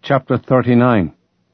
Chapter 39.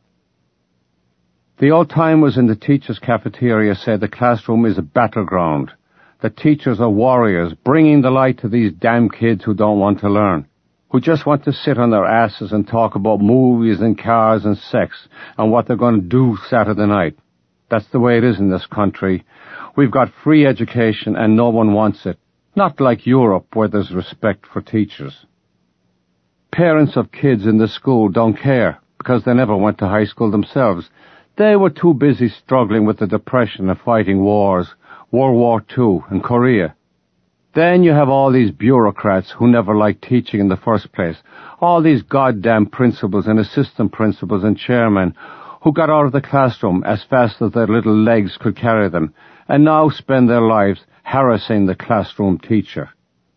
The old-timers in the teachers' cafeteria say the classroom is a battleground. The teachers are warriors, bringing the light to these damn kids who don't want to learn, who just want to sit on their asses and talk about movies and cars and sex and what they're going to do Saturday night. That's the way it is in this country. We've got free education and no one wants it. Not like Europe, where there's respect for teachers. Parents of kids in the school don't care, because they never went to high school themselves. They were too busy struggling with the Depression and fighting wars, World War II and Korea. Then you have all these bureaucrats who never liked teaching in the first place, all these goddamn principals and assistant principals and chairmen who got out of the classroom as fast as their little legs could carry them, and now spend their lives harassing the classroom teacher.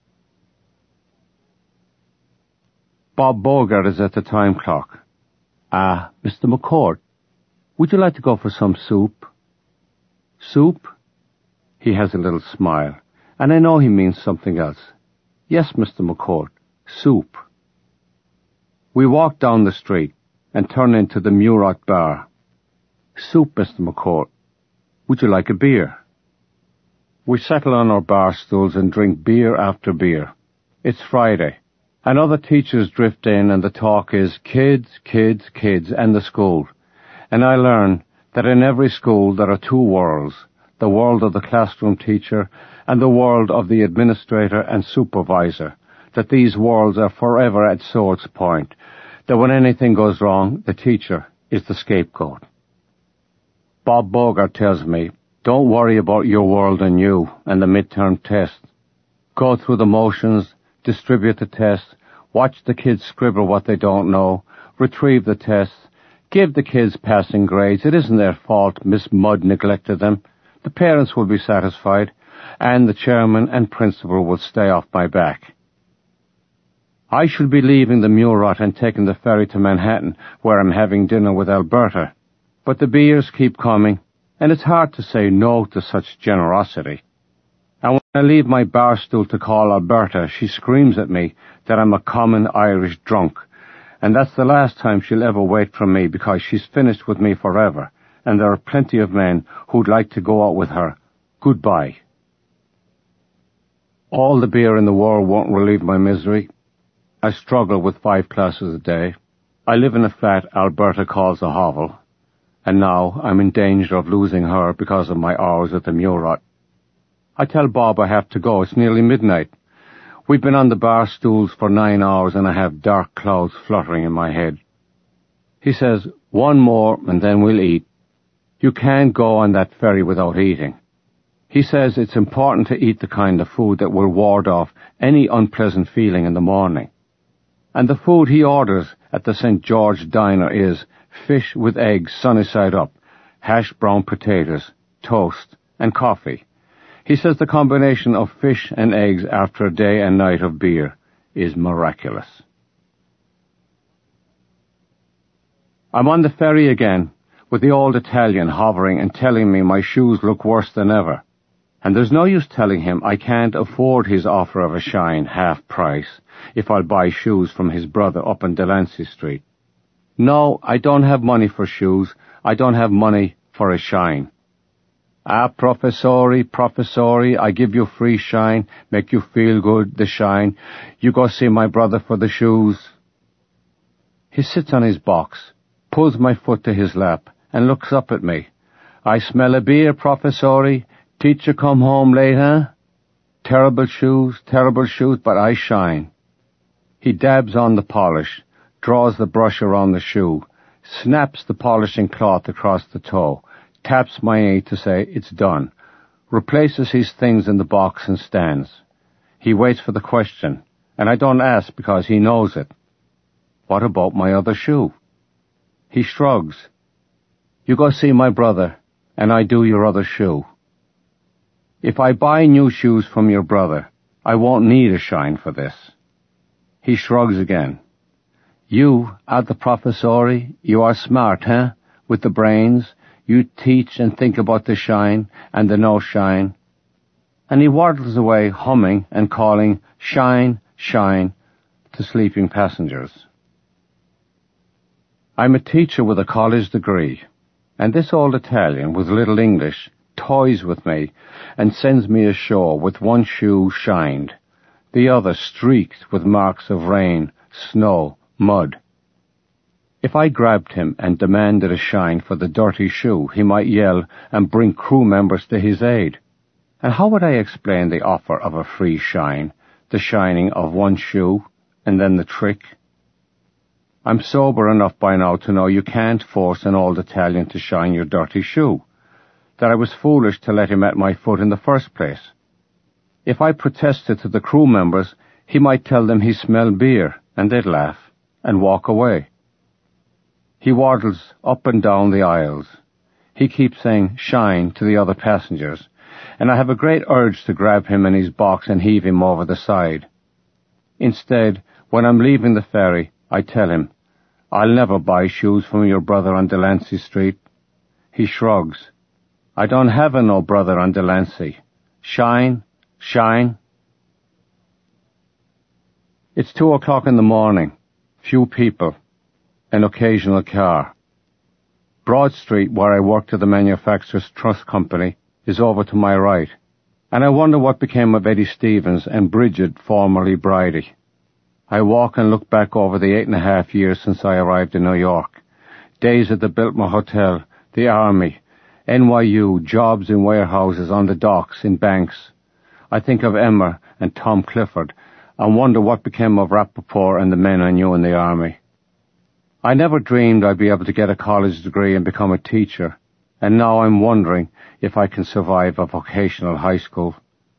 Bob Bogart is at the time clock. Mr. McCord, would you like to go for some soup? Soup? He has a little smile, and I know he means something else. Yes, Mr. McCord, soup. We walk down the street and turn into the Murat bar. Soup, Mr. McCord. Would you like a beer? We settle on our bar stools and drink beer after beer. It's Friday, and other teachers drift in, and the talk is kids, kids, kids, and the school. And I learn that in every school there are two worlds, the world of the classroom teacher and the world of the administrator and supervisor, that these worlds are forever at sword's point, that when anything goes wrong, the teacher is the scapegoat. Bob Bogart tells me, don't worry about your world and you and the midterm test. Go through the motions, distribute the tests, watch the kids scribble what they don't know, retrieve the tests, give the kids passing grades. It isn't their fault Miss Mudd neglected them. The parents will be satisfied, and the chairman and principal will stay off my back. I should be leaving the Murat and taking the ferry to Manhattan, where I'm having dinner with Alberta. But the beers keep coming, and it's hard to say no to such generosity. And when I leave my bar stool to call Alberta, she screams at me that I'm a common Irish drunk, and that's the last time she'll ever wait for me, because she's finished with me forever, and there are plenty of men who'd like to go out with her. Goodbye. All the beer in the world won't relieve my misery. I struggle with 5 classes a day. I live in a flat Alberta calls a hovel, and now I'm in danger of losing her because of my hours at the Murat. I tell Bob I have to go. It's nearly midnight. We've been on the bar stools for 9 hours, and I have dark clouds fluttering in my head. He says, one more and then we'll eat. You can't go on that ferry without eating. He says it's important to eat the kind of food that will ward off any unpleasant feeling in the morning. And the food he orders at the St. George Diner is fish with eggs sunny side up, hashed brown potatoes, toast, and coffee. He says the combination of fish and eggs after a day and night of beer is miraculous. I'm on the ferry again, with the old Italian hovering and telling me my shoes look worse than ever. And there's no use telling him I can't afford his offer of a shine, half price, if I'll buy shoes from his brother up on Delancey Street. No, I don't have money for shoes. I don't have money for a shine. Professori, I give you free shine, make you feel good, the shine. You go see my brother for the shoes. He sits on his box, pulls my foot to his lap, and looks up at me. I smell a beer, Professori. Teacher come home late, huh? Terrible shoes, but I shine. He dabs on the polish, draws the brush around the shoe, snaps the polishing cloth across the toe, taps my knee to say it's done, replaces his things in the box and stands. He waits for the question, and I don't ask because he knows it. What about my other shoe? He shrugs. You go see my brother, and I do your other shoe. If I buy new shoes from your brother, I won't need a shine for this. He shrugs again. You are the Professori. You are smart, huh? With the brains. You teach and think about the shine and the no shine. And he waddles away humming and calling shine, shine to sleeping passengers. I'm a teacher with a college degree, and this old Italian with little English toys with me and sends me ashore with one shoe shined, the other streaked with marks of rain, snow, mud. If I grabbed him and demanded a shine for the dirty shoe, he might yell and bring crew members to his aid. And how would I explain the offer of a free shine, the shining of one shoe, and then the trick? I'm sober enough by now to know you can't force an old Italian to shine your dirty shoe, that I was foolish to let him at my foot in the first place. If I protested to the crew members, he might tell them he smelled beer, and they'd laugh and walk away. He waddles up and down the aisles. He keeps saying shine to the other passengers, and I have a great urge to grab him in his box and heave him over the side. Instead, when I'm leaving the ferry, I tell him, I'll never buy shoes from your brother on Delancey Street. He shrugs. I don't have no brother on Delancey. Shine, shine. It's 2:00 in the morning. Few people. An occasional car. Broad Street, where I worked at the Manufacturers Trust Company, is over to my right, and I wonder what became of Eddie Stevens and Bridget, formerly Bridie. I walk and look back over the 8.5 years since I arrived in New York. Days at the Biltmore Hotel, the Army, NYU, jobs in warehouses, on the docks, in banks. I think of Emma and Tom Clifford and wonder what became of Rappaport and the men I knew in the Army. I never dreamed I'd be able to get a college degree and become a teacher, and now I'm wondering if I can survive a vocational high school.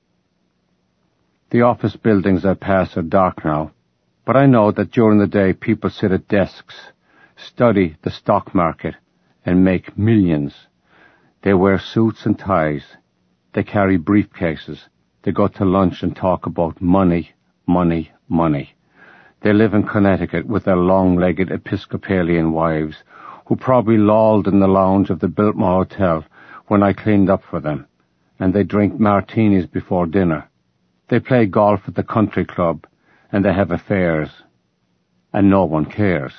The office buildings I pass are dark now, but I know that during the day people sit at desks, study the stock market, and make millions. They wear suits and ties. They carry briefcases. They go to lunch and talk about money, money, money. They live in Connecticut with their long-legged Episcopalian wives, who probably lolled in the lounge of the Biltmore Hotel when I cleaned up for them, and they drink martinis before dinner. They play golf at the country club, and they have affairs, and no one cares.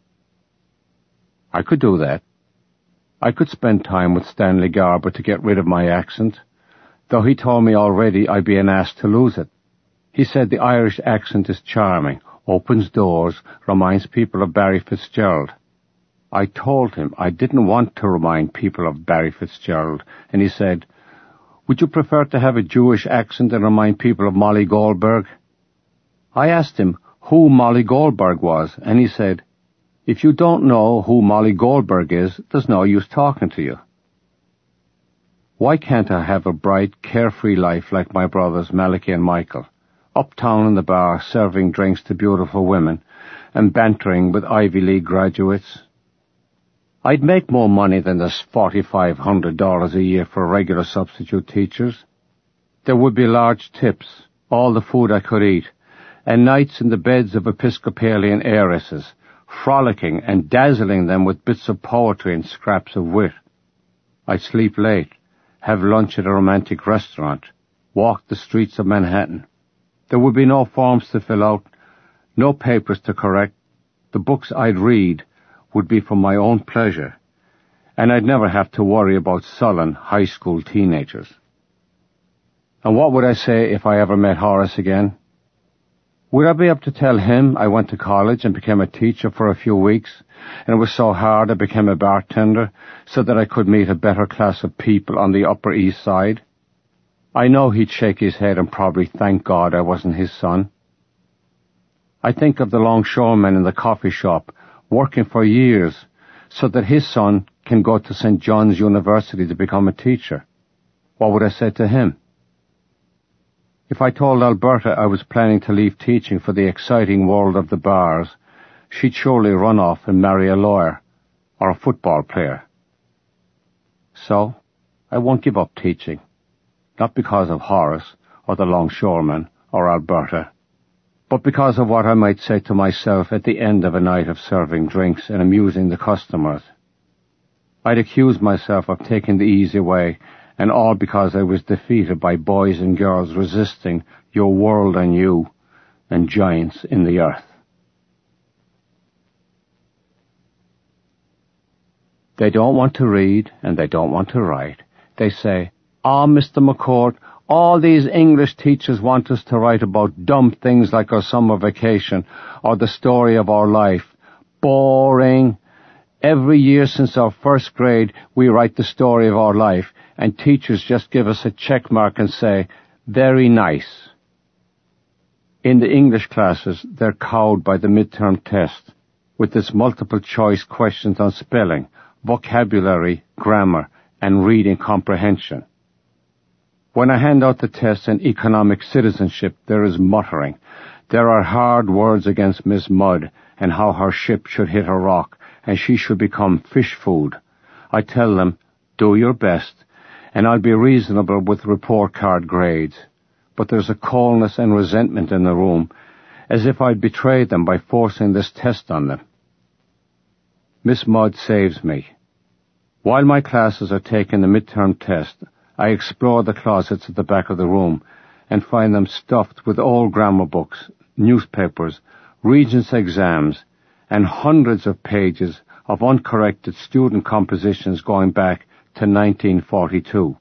I could do that. I could spend time with Stanley Garber to get rid of my accent, though he told me already I'd be an ass to lose it. He said the Irish accent is charming, opens doors, reminds people of Barry Fitzgerald. I told him I didn't want to remind people of Barry Fitzgerald, and he said, would you prefer to have a Jewish accent and remind people of Molly Goldberg? I asked him who Molly Goldberg was, and he said, if you don't know who Molly Goldberg is, there's no use talking to you. Why can't I have a bright, carefree life like my brothers Malachi and Michael, uptown in the bar serving drinks to beautiful women and bantering with Ivy League graduates? I'd make more money than the $4,500 a year for regular substitute teachers. There would be large tips, all the food I could eat, and nights in the beds of Episcopalian heiresses, frolicking and dazzling them with bits of poetry and scraps of wit. I'd sleep late, have lunch at a romantic restaurant, walk the streets of Manhattan. There would be no forms to fill out, no papers to correct. The books I'd read would be for my own pleasure, and I'd never have to worry about sullen high school teenagers. And what would I say if I ever met Horace again? Would I be able to tell him I went to college and became a teacher for a few weeks, and it was so hard I became a bartender so that I could meet a better class of people on the Upper East Side? I know he'd shake his head and probably thank God I wasn't his son. I think of the longshoreman in the coffee shop working for years so that his son can go to St. John's University to become a teacher. What would I say to him? If I told Alberta I was planning to leave teaching for the exciting world of the bars, she'd surely run off and marry a lawyer or a football player. So, I won't give up teaching. Not because of Horace, or the longshoreman, or Alberta, but because of what I might say to myself at the end of a night of serving drinks and amusing the customers. I'd accuse myself of taking the easy way, and all because I was defeated by boys and girls resisting your world and you, and giants in the earth. They don't want to read and they don't want to write. They say, "Ah, Mr. McCourt, all these English teachers want us to write about dumb things like our summer vacation or the story of our life. Boring. Every year since our first grade, we write the story of our life, and teachers just give us a check mark and say, 'Very nice.'" In the English classes, they're cowed by the midterm test, with its multiple choice questions on spelling, vocabulary, grammar, and reading comprehension. When I hand out the tests in economic citizenship, there is muttering. There are hard words against Miss Mudd and how her ship should hit a rock and she should become fish food. I tell them, do your best, and I'll be reasonable with report card grades. But there's a coldness and resentment in the room, as if I'd betrayed them by forcing this test on them. Miss Mudd saves me. While my classes are taking the midterm test, I explore the closets at the back of the room and find them stuffed with old grammar books, newspapers, Regents exams, and hundreds of pages of uncorrected student compositions going back to 1942.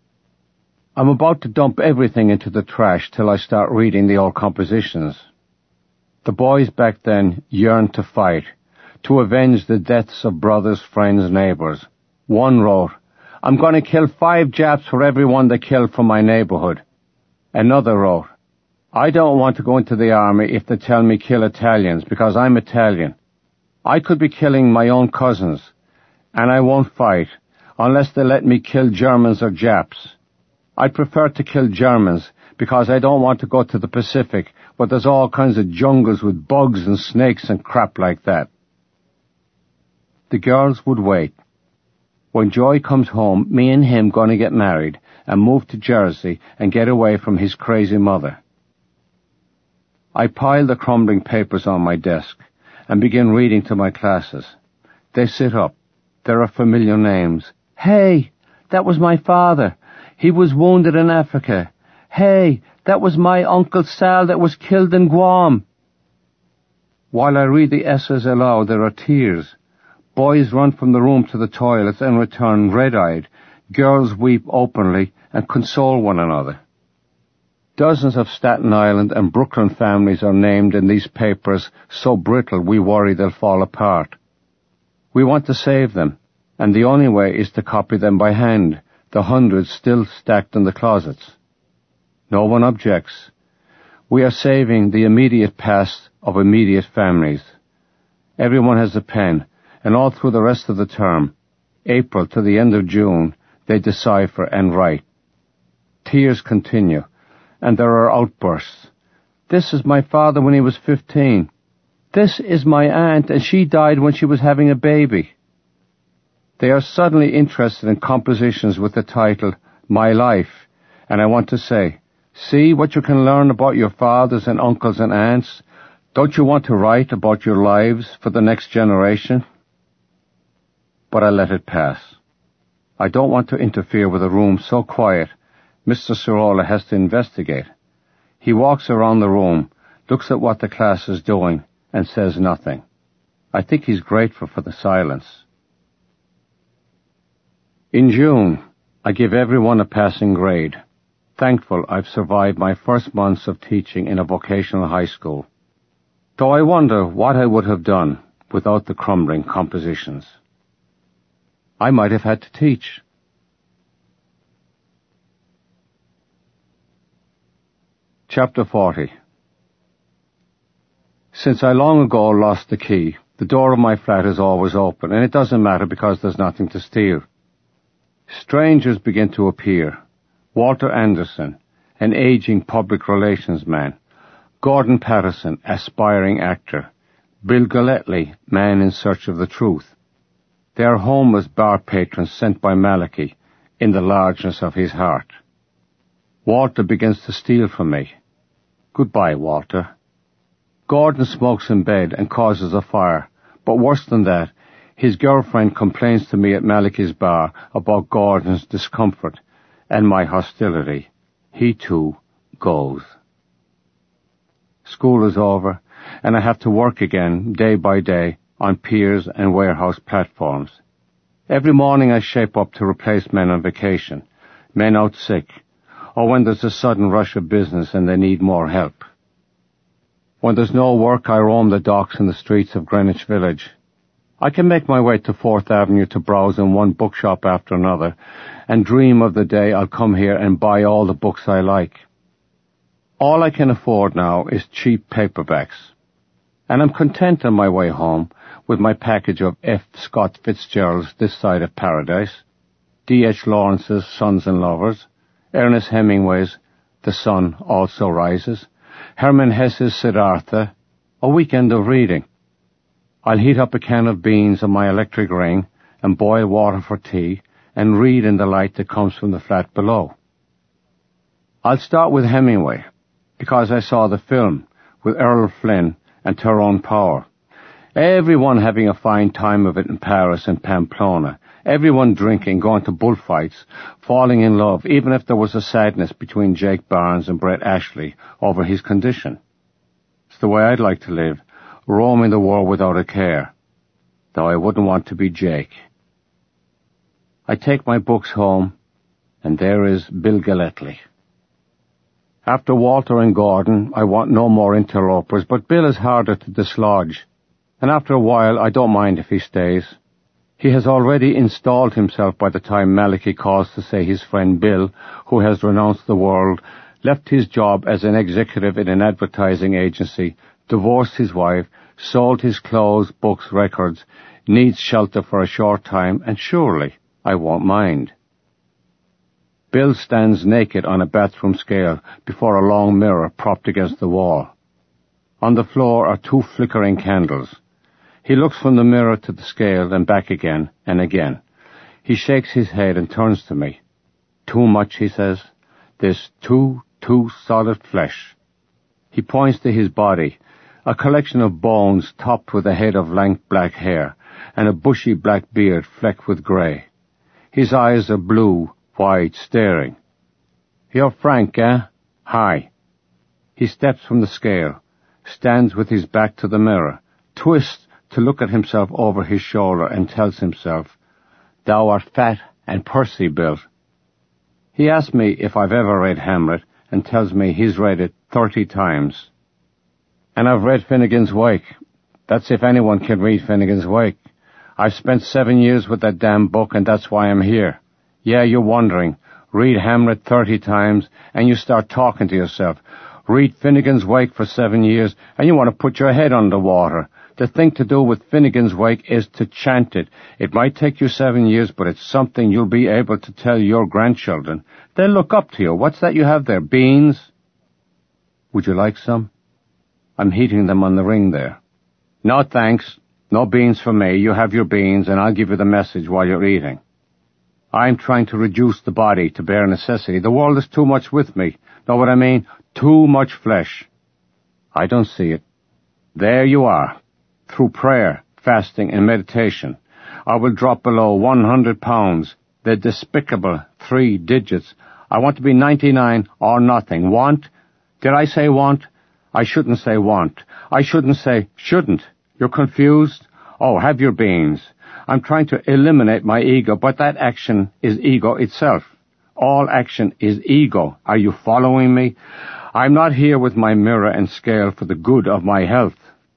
I'm about to dump everything into the trash till I start reading the old compositions. The boys back then yearned to fight, to avenge the deaths of brothers, friends, neighbours. One wrote, "I'm going to kill 5 Japs for everyone they killed from my neighbourhood." Another wrote, "I don't want to go into the army if they tell me kill Italians because I'm Italian. I could be killing my own cousins, and I won't fight unless they let me kill Germans or Japs. I'd prefer to kill Germans because I don't want to go to the Pacific where there's all kinds of jungles with bugs and snakes and crap like that." The girls would wait. When Joy comes home, me and him going to get married and move to Jersey and get away from his crazy mother. I pile the crumbling papers on my desk and begin reading to my classes. They sit up. There are familiar names. "Hey, that was my father. He was wounded in Africa. Hey, that was my Uncle Sal that was killed in Guam." While I read the essays aloud, there are tears. Boys run from the room to the toilets and return red-eyed. Girls weep openly and console one another. Dozens of Staten Island and Brooklyn families are named in these papers so brittle we worry they'll fall apart. We want to save them, and the only way is to copy them by hand, the hundreds still stacked in the closets. No one objects. We are saving the immediate past of immediate families. Everyone has a pen, and all through the rest of the term, April to the end of June, they decipher and write. Tears continue, and there are outbursts. "This is my father when he was 15. This is my aunt, and she died when she was having a baby." They are suddenly interested in compositions with the title, "My Life," and I want to say, see what you can learn about your fathers and uncles and aunts? Don't you want to write about your lives for the next generation? But I let it pass. I don't want to interfere with a room so quiet Mr. Sirola has to investigate. He walks around the room, looks at what the class is doing, and says nothing. I think he's grateful for the silence. In June, I give everyone a passing grade. Thankful I've survived my first months of teaching in a vocational high school. Though I wonder what I would have done without the crumbling compositions. I might have had to teach. Chapter 40. Since I long ago lost the key, the door of my flat is always open, and it doesn't matter because there's nothing to steal. Strangers begin to appear. Walter Anderson, an aging public relations man. Gordon Patterson, aspiring actor. Bill Galletley, man in search of the truth. They are homeless bar patrons sent by Malachi in the largeness of his heart. Walter begins to steal from me. Goodbye, Walter. Gordon smokes in bed and causes a fire, but worse than that, his girlfriend complains to me at Malachi's bar about Gordon's discomfort and my hostility. He, too, goes. School is over, and I have to work again, day by day, on piers and warehouse platforms. Every morning I shape up to replace men on vacation, men out sick, or when there's a sudden rush of business and they need more help. When there's no work, I roam the docks and the streets of Greenwich Village. I can make my way to 4th Avenue to browse in one bookshop after another and dream of the day I'll come here and buy all the books I like. All I can afford now is cheap paperbacks. And I'm content on my way home with my package of F. Scott Fitzgerald's This Side of Paradise, D.H. Lawrence's Sons and Lovers, Ernest Hemingway's The Sun Also Rises, Hermann Hesse's Siddhartha, a weekend of reading. I'll heat up a can of beans on my electric ring and boil water for tea and read in the light that comes from the flat below. I'll start with Hemingway, because I saw the film with Errol Flynn and Tyrone Power. Everyone having a fine time of it in Paris and Pamplona. Everyone drinking, going to bullfights, falling in love, even if there was a sadness between Jake Barnes and Brett Ashley over his condition. It's the way I'd like to live, roaming the world without a care, though I wouldn't want to be Jake. I take my books home, and there is Bill Galletly. After Walter and Gordon, I want no more interlopers, but Bill is harder to dislodge, and after a while I don't mind if he stays. He has already installed himself by the time Malachi calls to say his friend Bill, who has renounced the world, left his job as an executive in an advertising agency, divorced his wife, sold his clothes, books, records, needs shelter for a short time, and surely I won't mind. Bill stands naked on a bathroom scale before a long mirror propped against the wall. On the floor are 2 flickering candles. He looks from the mirror to the scale and back again and again. He shakes his head and turns to me. Too much, he says. This too solid flesh. He points to his body, a collection of bones topped with a head of lank black hair and a bushy black beard flecked with grey. His eyes are blue, wide, staring. You're Frank, eh? Hi. He steps from the scale, stands with his back to the mirror, twists to look at himself over his shoulder and tells himself, Thou art fat and pursy, Bill. He asks me if I've ever read Hamlet and tells me he's read it 30 times. And I've read Finnegan's Wake. That's if anyone can read Finnegan's Wake. I've spent 7 years with that damn book, and that's why I'm here. Yeah, you're wondering. Read Hamlet 30 times, and you start talking to yourself. Read Finnegan's Wake for 7 years, and you want to put your head under water. The thing to do with Finnegan's Wake is to chant it. It might take you 7 years, but it's something you'll be able to tell your grandchildren. They'll look up to you. What's that you have there? Beans? Would you like some? I'm heating them on the ring there. No, thanks. No beans for me. You have your beans, and I'll give you the message while you're eating. I'm trying to reduce the body to bare necessity. The world is too much with me. Know what I mean? Too much flesh. I don't see it. There you are. Through prayer, fasting, and meditation, I will drop below 100 pounds. The despicable 3 digits. I want to be 99 or nothing. Want? Did I say want? I shouldn't say want. I shouldn't say shouldn't. You're confused? Oh, have your beans. I'm trying to eliminate my ego, but that action is ego itself. All action is ego. Are you following me? I'm not here with my mirror and scale for the good of my health.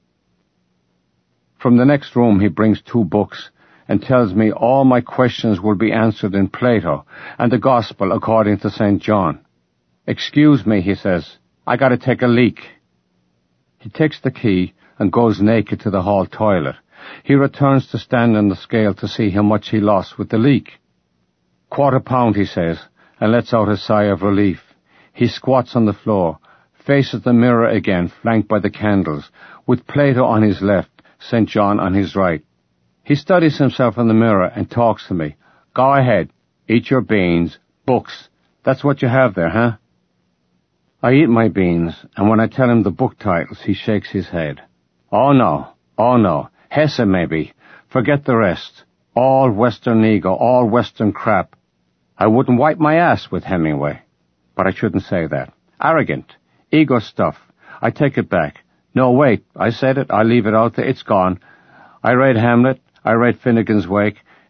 From the next room he brings 2 books and tells me all my questions will be answered in Plato and the Gospel according to St. John. Excuse me, he says. I got to take a leak. He takes the key and goes naked to the hall toilet. He returns to stand on the scale to see how much he lost with the leak. 1/4 pound, he says, and lets out a sigh of relief. He squats on the floor, faces the mirror again, flanked by the candles, with Plato on his left, St. John on his right. He studies himself in the mirror and talks to me. Go ahead, eat your beans, books. That's what you have there, huh? I eat my beans, and when I tell him the book titles, he shakes his head. Oh no, Hesse maybe. Forget the rest. All Western ego, all Western crap. I wouldn't wipe my ass with Hemingway. But I shouldn't say that. Arrogant. Ego stuff. I take it back. No, wait, I said it, I leave it out there, it's gone. I read Hamlet, I read Finnegan's Wake,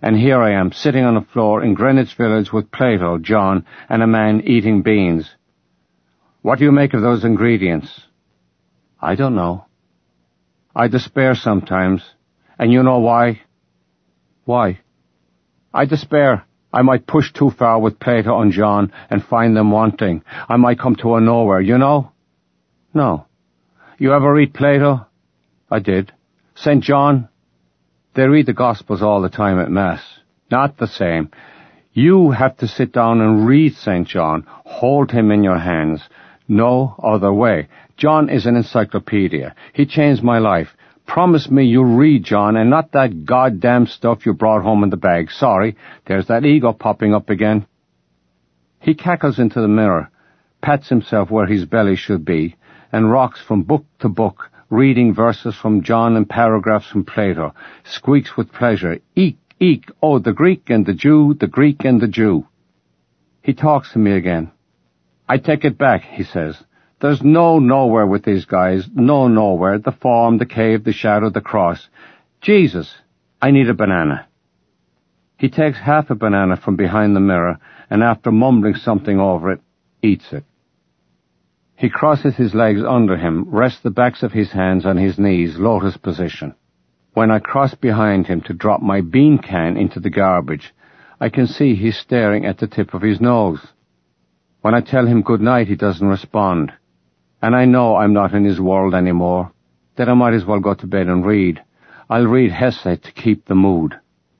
And here I am, sitting on the floor in Greenwich Village with Plato, John, and a man eating beans. What do you make of those ingredients? I don't know. I despair sometimes. And you know why? Why? I despair. I might push too far with Plato and John and find them wanting. I might come to a nowhere, you know? No. You ever read Plato? I did. St. John? They read the Gospels all the time at Mass. Not the same. You have to sit down and read St. John. Hold him in your hands. No other way. John is an encyclopedia. He changed my life. Promise me you'll read John and not that goddamn stuff you brought home in the bag. Sorry, there's that ego popping up again. He cackles into the mirror, pats himself where his belly should be, and rocks from book to book, reading verses from John and paragraphs from Plato, squeaks with pleasure. Eek, eek, oh, the Greek and the Jew, the Greek and the Jew. He talks to me again. I take it back, he says. There's no nowhere with these guys, no nowhere, the form, the cave, the shadow, the cross. Jesus, I need a banana. He takes half a banana from behind the mirror, and after mumbling something over it, eats it. He crosses his legs under him, rests the backs of his hands on his knees, lotus position. When I cross behind him to drop my bean can into the garbage, I can see he's staring at the tip of his nose. When I tell him good night, he doesn't respond. And I know I'm not in his world anymore, that I might as well go to bed and read. I'll read Hesse to keep the mood.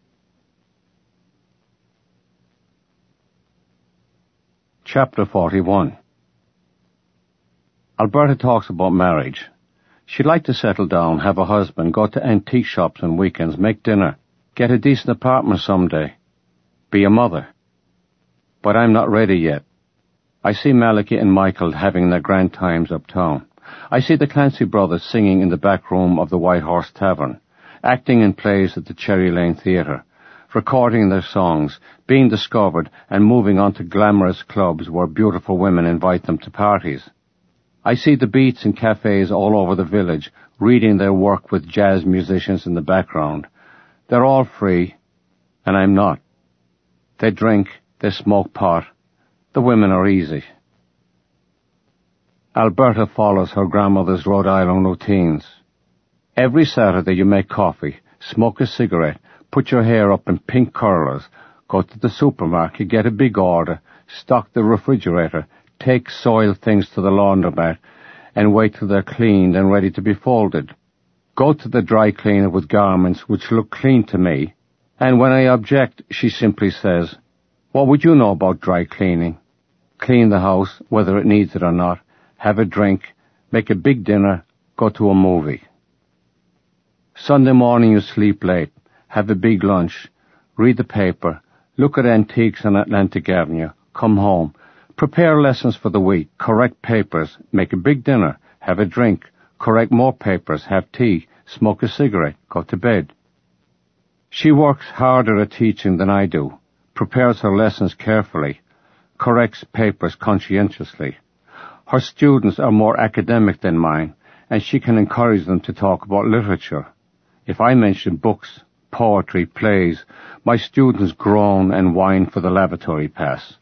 Chapter 41. Alberta talks about marriage. She'd like to settle down, have a husband, go to antique shops on weekends, make dinner, get a decent apartment someday, be a mother. But I'm not ready yet. I see Malachi and Michael having their grand times uptown. I see the Clancy brothers singing in the back room of the White Horse Tavern, acting in plays at the Cherry Lane Theatre, recording their songs, being discovered and moving on to glamorous clubs where beautiful women invite them to parties. I see the beats in cafes all over the village, reading their work with jazz musicians in the background. They're all free, and I'm not. They drink, they smoke pot. The women are easy. Alberta follows her grandmother's Rhode Island routines. Every Saturday you make coffee, smoke a cigarette, put your hair up in pink curlers, go to the supermarket, get a big order, stock the refrigerator, take soiled things to the laundromat, and wait till they're cleaned and ready to be folded. Go to the dry cleaner with garments which look clean to me, and when I object, she simply says, "What would you know about dry cleaning? Clean the house, whether it needs it or not, have a drink, make a big dinner, go to a movie. Sunday morning you sleep late, have a big lunch, read the paper, look at antiques on Atlantic Avenue, come home, prepare lessons for the week, correct papers, make a big dinner, have a drink, correct more papers, have tea, smoke a cigarette, go to bed." She works harder at teaching than I do, prepares her lessons carefully, corrects papers conscientiously. Her students are more academic than mine, and she can encourage them to talk about literature. If I mention books, poetry, plays, my students groan and whine for the lavatory pass.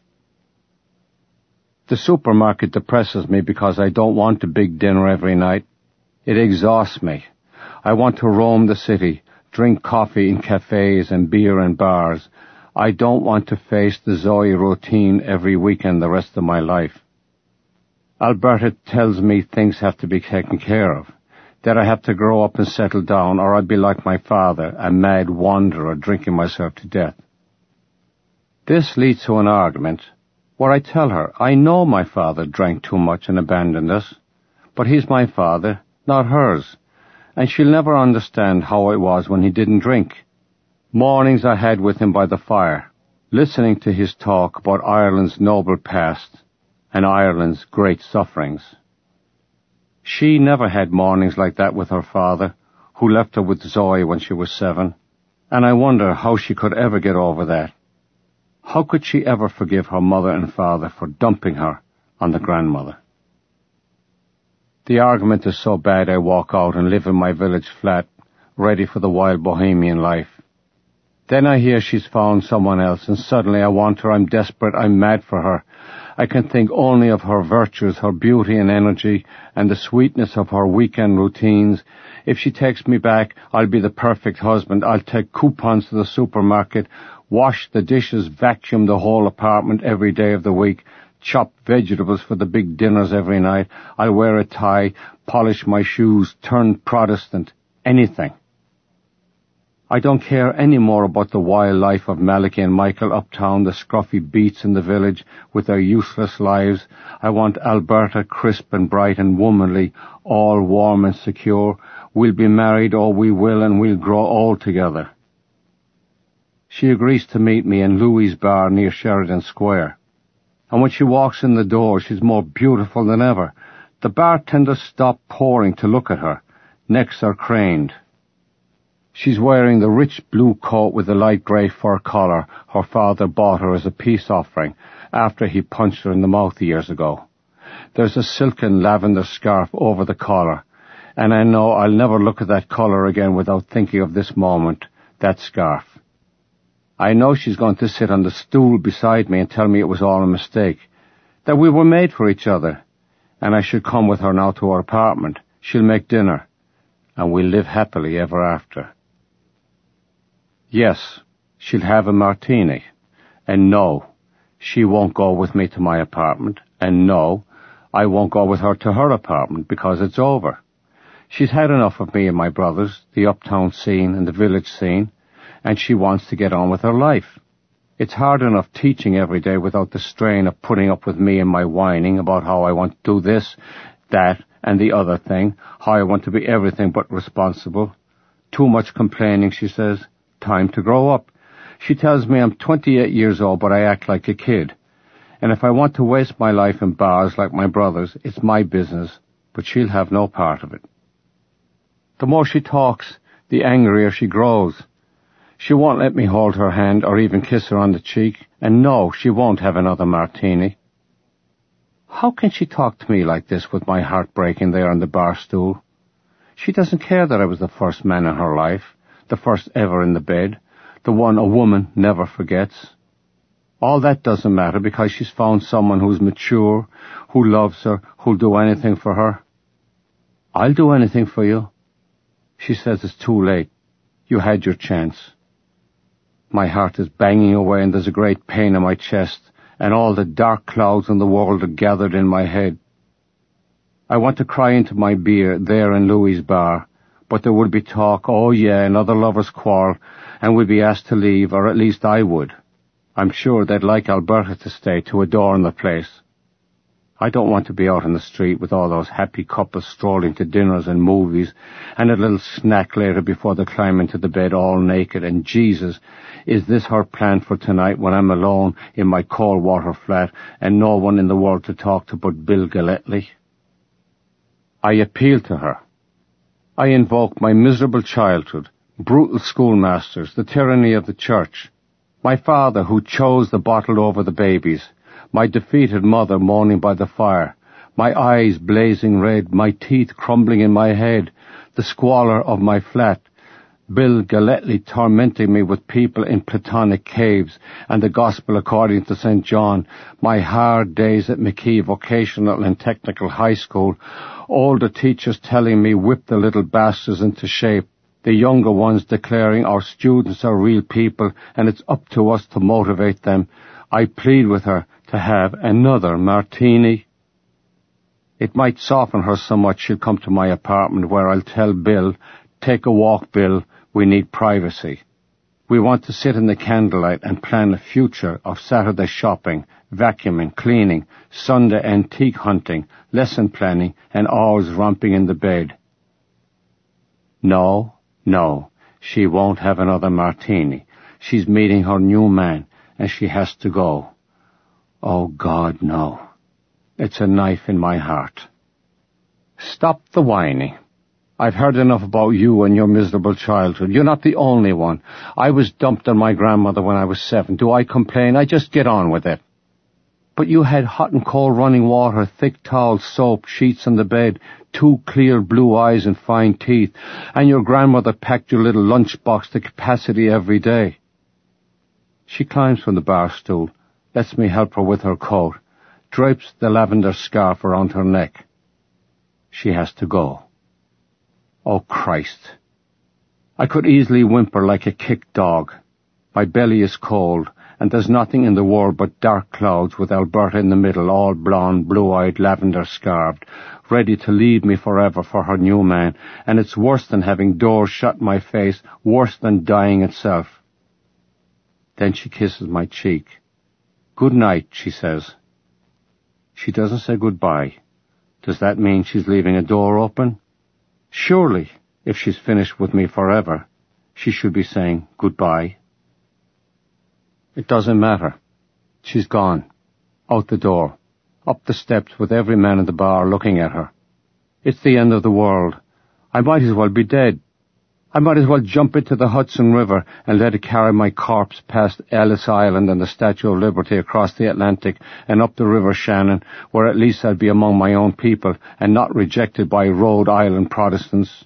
The supermarket depresses me because I don't want a big dinner every night. It exhausts me. I want to roam the city, drink coffee in cafes and beer in bars. I don't want to face the Zoe routine every weekend the rest of my life. Alberta tells me things have to be taken care of, that I have to grow up and settle down or I'd be like my father, a mad wanderer drinking myself to death. This leads to an argument where I tell her I know my father drank too much and abandoned us, but he's my father, not hers, and she'll never understand how it was when he didn't drink. Mornings I had with him by the fire, listening to his talk about Ireland's noble past and Ireland's great sufferings. She never had mornings like that with her father, who left her with Zoe when she was 7, and I wonder how she could ever get over that. How could she ever forgive her mother and father for dumping her on the grandmother? The argument is so bad I walk out and live in my village flat, ready for the wild bohemian life. Then I hear she's found someone else, and suddenly I want her, I'm desperate, I'm mad for her. I can think only of her virtues, her beauty and energy, and the sweetness of her weekend routines. If she takes me back, I'll be the perfect husband. I'll take coupons to the supermarket, wash the dishes, vacuum the whole apartment every day of the week, chop vegetables for the big dinners every night. I'll wear a tie, polish my shoes, turn Protestant, anything. I don't care any more about the wild life of Malachi and Michael uptown, the scruffy beats in the village with their useless lives. I want Alberta crisp and bright and womanly, all warm and secure. We'll be married, or we will, and we'll grow old together. She agrees to meet me in Louis' bar near Sheridan Square. And when she walks in the door, she's more beautiful than ever. The bartenders stop pouring to look at her. Necks are craned. She's wearing the rich blue coat with the light grey fur collar her father bought her as a peace offering after he punched her in the mouth years ago. There's a silken lavender scarf over the collar, and I know I'll never look at that colour again without thinking of this moment, that scarf. I know she's going to sit on the stool beside me and tell me it was all a mistake, that we were made for each other, and I should come with her now to her apartment. She'll make dinner, and we'll live happily ever after. Yes, she'll have a martini. And no, she won't go with me to my apartment. And no, I won't go with her to her apartment because it's over. She's had enough of me and my brothers, the uptown scene and the village scene, and she wants to get on with her life. It's hard enough teaching every day without the strain of putting up with me and my whining about how I want to do this, that, and the other thing, how I want to be everything but responsible. Too much complaining, she says. Time to grow up. She tells me I'm 28 years old, but I act like a kid. And if I want to waste my life in bars like my brothers, it's my business, but she'll have no part of it. The more she talks, the angrier she grows. She won't let me hold her hand or even kiss her on the cheek, and no, she won't have another martini. How can she talk to me like this with my heart breaking there on the bar stool? She doesn't care that I was the first man in her life, the first ever in the bed, the one a woman never forgets. All that doesn't matter because she's found someone who's mature, who loves her, who'll do anything for her. I'll do anything for you. She says it's too late. You had your chance. My heart is banging away and there's a great pain in my chest, and all the dark clouds in the world are gathered in my head. I want to cry into my beer there in Louis' bar, but there would be talk, oh yeah, another lover's quarrel, and we'd be asked to leave, or at least I would. I'm sure they'd like Alberta to stay to adorn the place. I don't want to be out on the street with all those happy couples strolling to dinners and movies, and a little snack later before they climb into the bed all naked, and Jesus, is this her plan for tonight when I'm alone in my cold water flat and no one in the world to talk to but Bill Galletly? I appeal to her. I invoke my miserable childhood, brutal schoolmasters, the tyranny of the church, my father who chose the bottle over the babies, my defeated mother moaning by the fire, my eyes blazing red, my teeth crumbling in my head, the squalor of my flat, Bill Galletly tormenting me with people in Platonic caves, and the Gospel according to St. John, my hard days at McKee Vocational and Technical High School, older teachers telling me whip the little bastards into shape, the younger ones declaring our students are real people and it's up to us to motivate them. I plead with her to have another martini. It might soften her so much she'll come to my apartment where I'll tell Bill, take a walk, Bill, we need privacy. We want to sit in the candlelight and plan a future of Saturday shopping, vacuuming, cleaning, Sunday antique hunting, lesson planning, and always romping in the bed. No, she won't have another martini. She's meeting her new man, and she has to go. Oh, God, no. It's a knife in my heart. Stop the whining. I've heard enough about you and your miserable childhood. You're not the only one. I was dumped on my grandmother when I was 7. Do I complain? I just get on with it. But you had hot and cold running water, thick towels, soap, sheets on the bed, 2 clear blue eyes and fine teeth, and your grandmother packed your little lunchbox to capacity every day. She climbs from the bar stool, lets me help her with her coat, drapes the lavender scarf around her neck. She has to go. Oh, Christ. I could easily whimper like a kicked dog. My belly is cold, and there's nothing in the world but dark clouds with Alberta in the middle, all blonde, blue-eyed, lavender-scarved, ready to leave me forever for her new man, and it's worse than having doors shut in my face, worse than dying itself. Then she kisses my cheek. "Good night," she says. She doesn't say goodbye. Does that mean she's leaving a door open? Surely, if she's finished with me forever, she should be saying goodbye. It doesn't matter. She's gone. Out the door. Up the steps with every man in the bar looking at her. It's the end of the world. I might as well be dead. I might as well jump into the Hudson River and let it carry my corpse past Ellis Island and the Statue of Liberty across the Atlantic and up the River Shannon, where at least I'd be among my own people and not rejected by Rhode Island Protestants.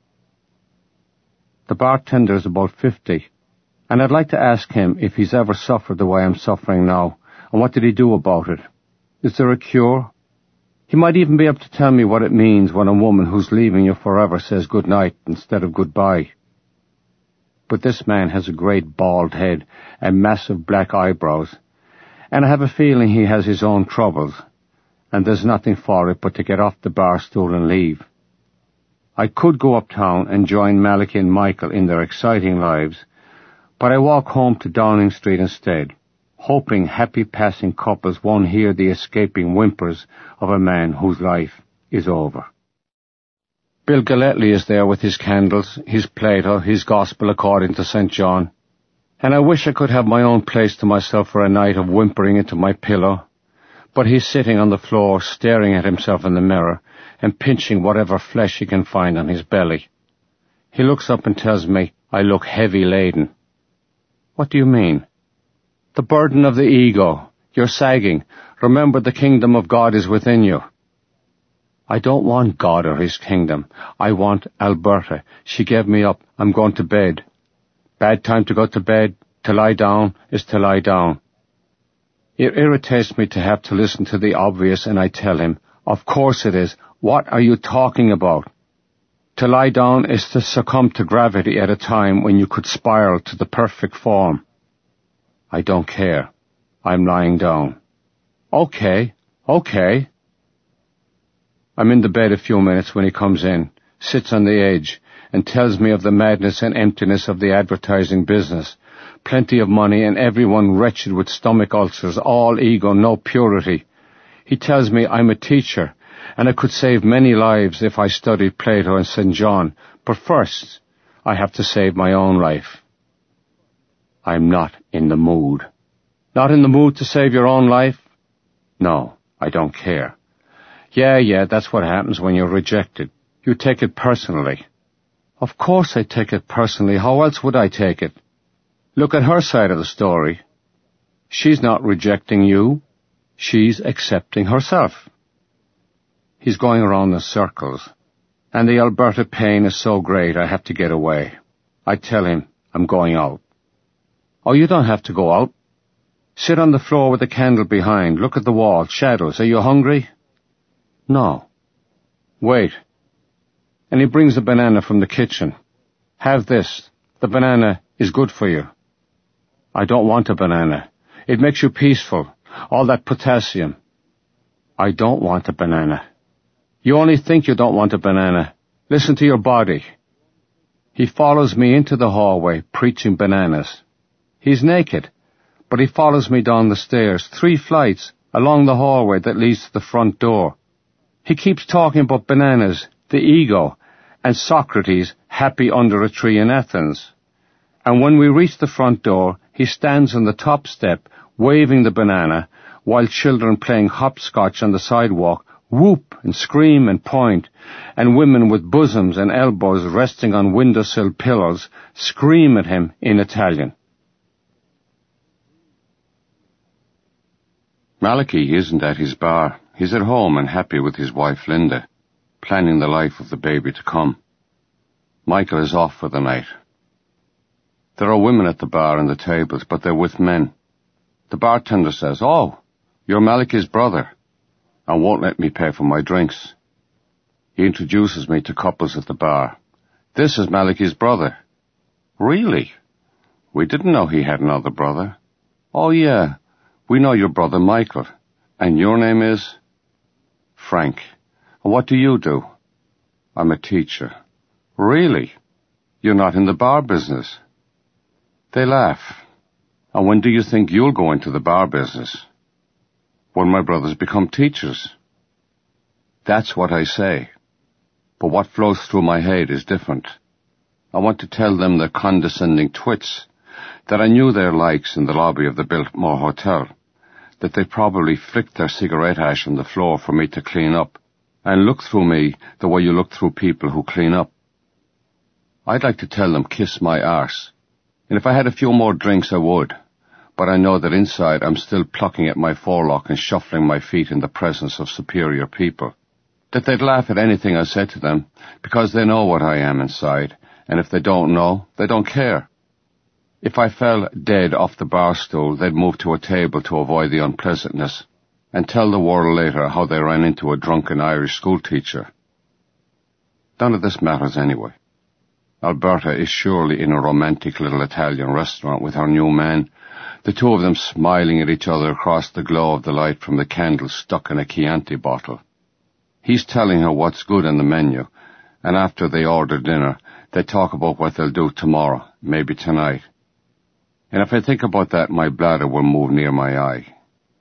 The bartender is about 50, and I'd like to ask him if he's ever suffered the way I'm suffering now, and what did he do about it? Is there a cure? He might even be able to tell me what it means when a woman who's leaving you forever says good night instead of goodbye. But this man has a great bald head and massive black eyebrows, and I have a feeling he has his own troubles, and there's nothing for it but to get off the bar stool and leave. I could go uptown and join Malachy and Michael in their exciting lives, but I walk home to Downing Street instead, hoping happy passing couples won't hear the escaping whimpers of a man whose life is over. Bill Galletly is there with his candles, his Plato, his Gospel according to St. John, and I wish I could have my own place to myself for a night of whimpering into my pillow, but he's sitting on the floor staring at himself in the mirror and pinching whatever flesh he can find on his belly. He looks up and tells me I look heavy-laden. What do you mean? The burden of the ego. You're sagging. Remember, the kingdom of God is within you. I don't want God or his kingdom. I want Alberta. She gave me up. I'm going to bed. Bad time to go to bed. To lie down is to lie down. It irritates me to have to listen to the obvious, and I tell him, of course it is. What are you talking about? To lie down is to succumb to gravity at a time when you could spiral to the perfect form. I don't care. I'm lying down. Okay. I'm in the bed a few minutes when he comes in, sits on the edge, and tells me of the madness and emptiness of the advertising business. Plenty of money and everyone wretched with stomach ulcers, all ego, no purity. He tells me I'm a teacher, and I could save many lives if I studied Plato and St. John, but first I have to save my own life. I'm not in the mood. Not in the mood to save your own life? No, I don't care. Yeah, that's what happens when you're rejected. You take it personally. Of course I take it personally. How else would I take it? Look at her side of the story. She's not rejecting you. She's accepting herself. He's going around in circles, and the Alberta pain is so great I have to get away. I tell him I'm going out. Oh, you don't have to go out. Sit on the floor with a candle behind. Look at the wall. Shadows. Are you hungry? No. Wait. And he brings a banana from the kitchen. Have this. The banana is good for you. I don't want a banana. It makes you peaceful. All that potassium. I don't want a banana. You only think you don't want a banana. Listen to your body. He follows me into the hallway, preaching bananas. He's naked, but he follows me down the stairs, 3 flights, along the hallway that leads to the front door. He keeps talking about bananas, the ego, and Socrates happy under a tree in Athens. And when we reach the front door, he stands on the top step, waving the banana, while children playing hopscotch on the sidewalk whoop and scream and point, and women with bosoms and elbows resting on windowsill pillows scream at him in Italian. Malachy isn't at his bar. He's at home and happy with his wife Linda, planning the life of the baby to come. Michael is off for the night. There are women at the bar and the tables, but they're with men. The bartender says, "Oh, you're Malachy's brother," and won't let me pay for my drinks. He introduces me to couples at the bar. "This is Malachy's brother." "Really? We didn't know he had another brother." "Oh, yeah, we know your brother Michael. And your name is?" "Frank. And what do you do?" "I'm a teacher." "Really? You're not in the bar business?" They laugh. "And when do you think you'll go into the bar business?" "When my brothers become teachers." That's what I say. But what flows through my head is different. I want to tell them they're condescending twits, that I knew their likes in the lobby of the Biltmore Hotel, that they probably flicked their cigarette ash on the floor for me to clean up, and look through me the way you look through people who clean up. I'd like to tell them kiss my arse, and if I had a few more drinks I would, but I know that inside I'm still plucking at my forelock and shuffling my feet in the presence of superior people, that they'd laugh at anything I said to them because they know what I am inside, and if they don't know, they don't care. If I fell dead off the bar stool, they'd move to a table to avoid the unpleasantness and tell the world later how they ran into a drunken Irish schoolteacher. None of this matters anyway. Alberta is surely in a romantic little Italian restaurant with her new man, the two of them smiling at each other across the glow of the light from the candles stuck in a Chianti bottle. He's telling her what's good on the menu, and after they order dinner, they talk about what they'll do tomorrow, maybe tonight. And if I think about that, my bladder will move near my eye.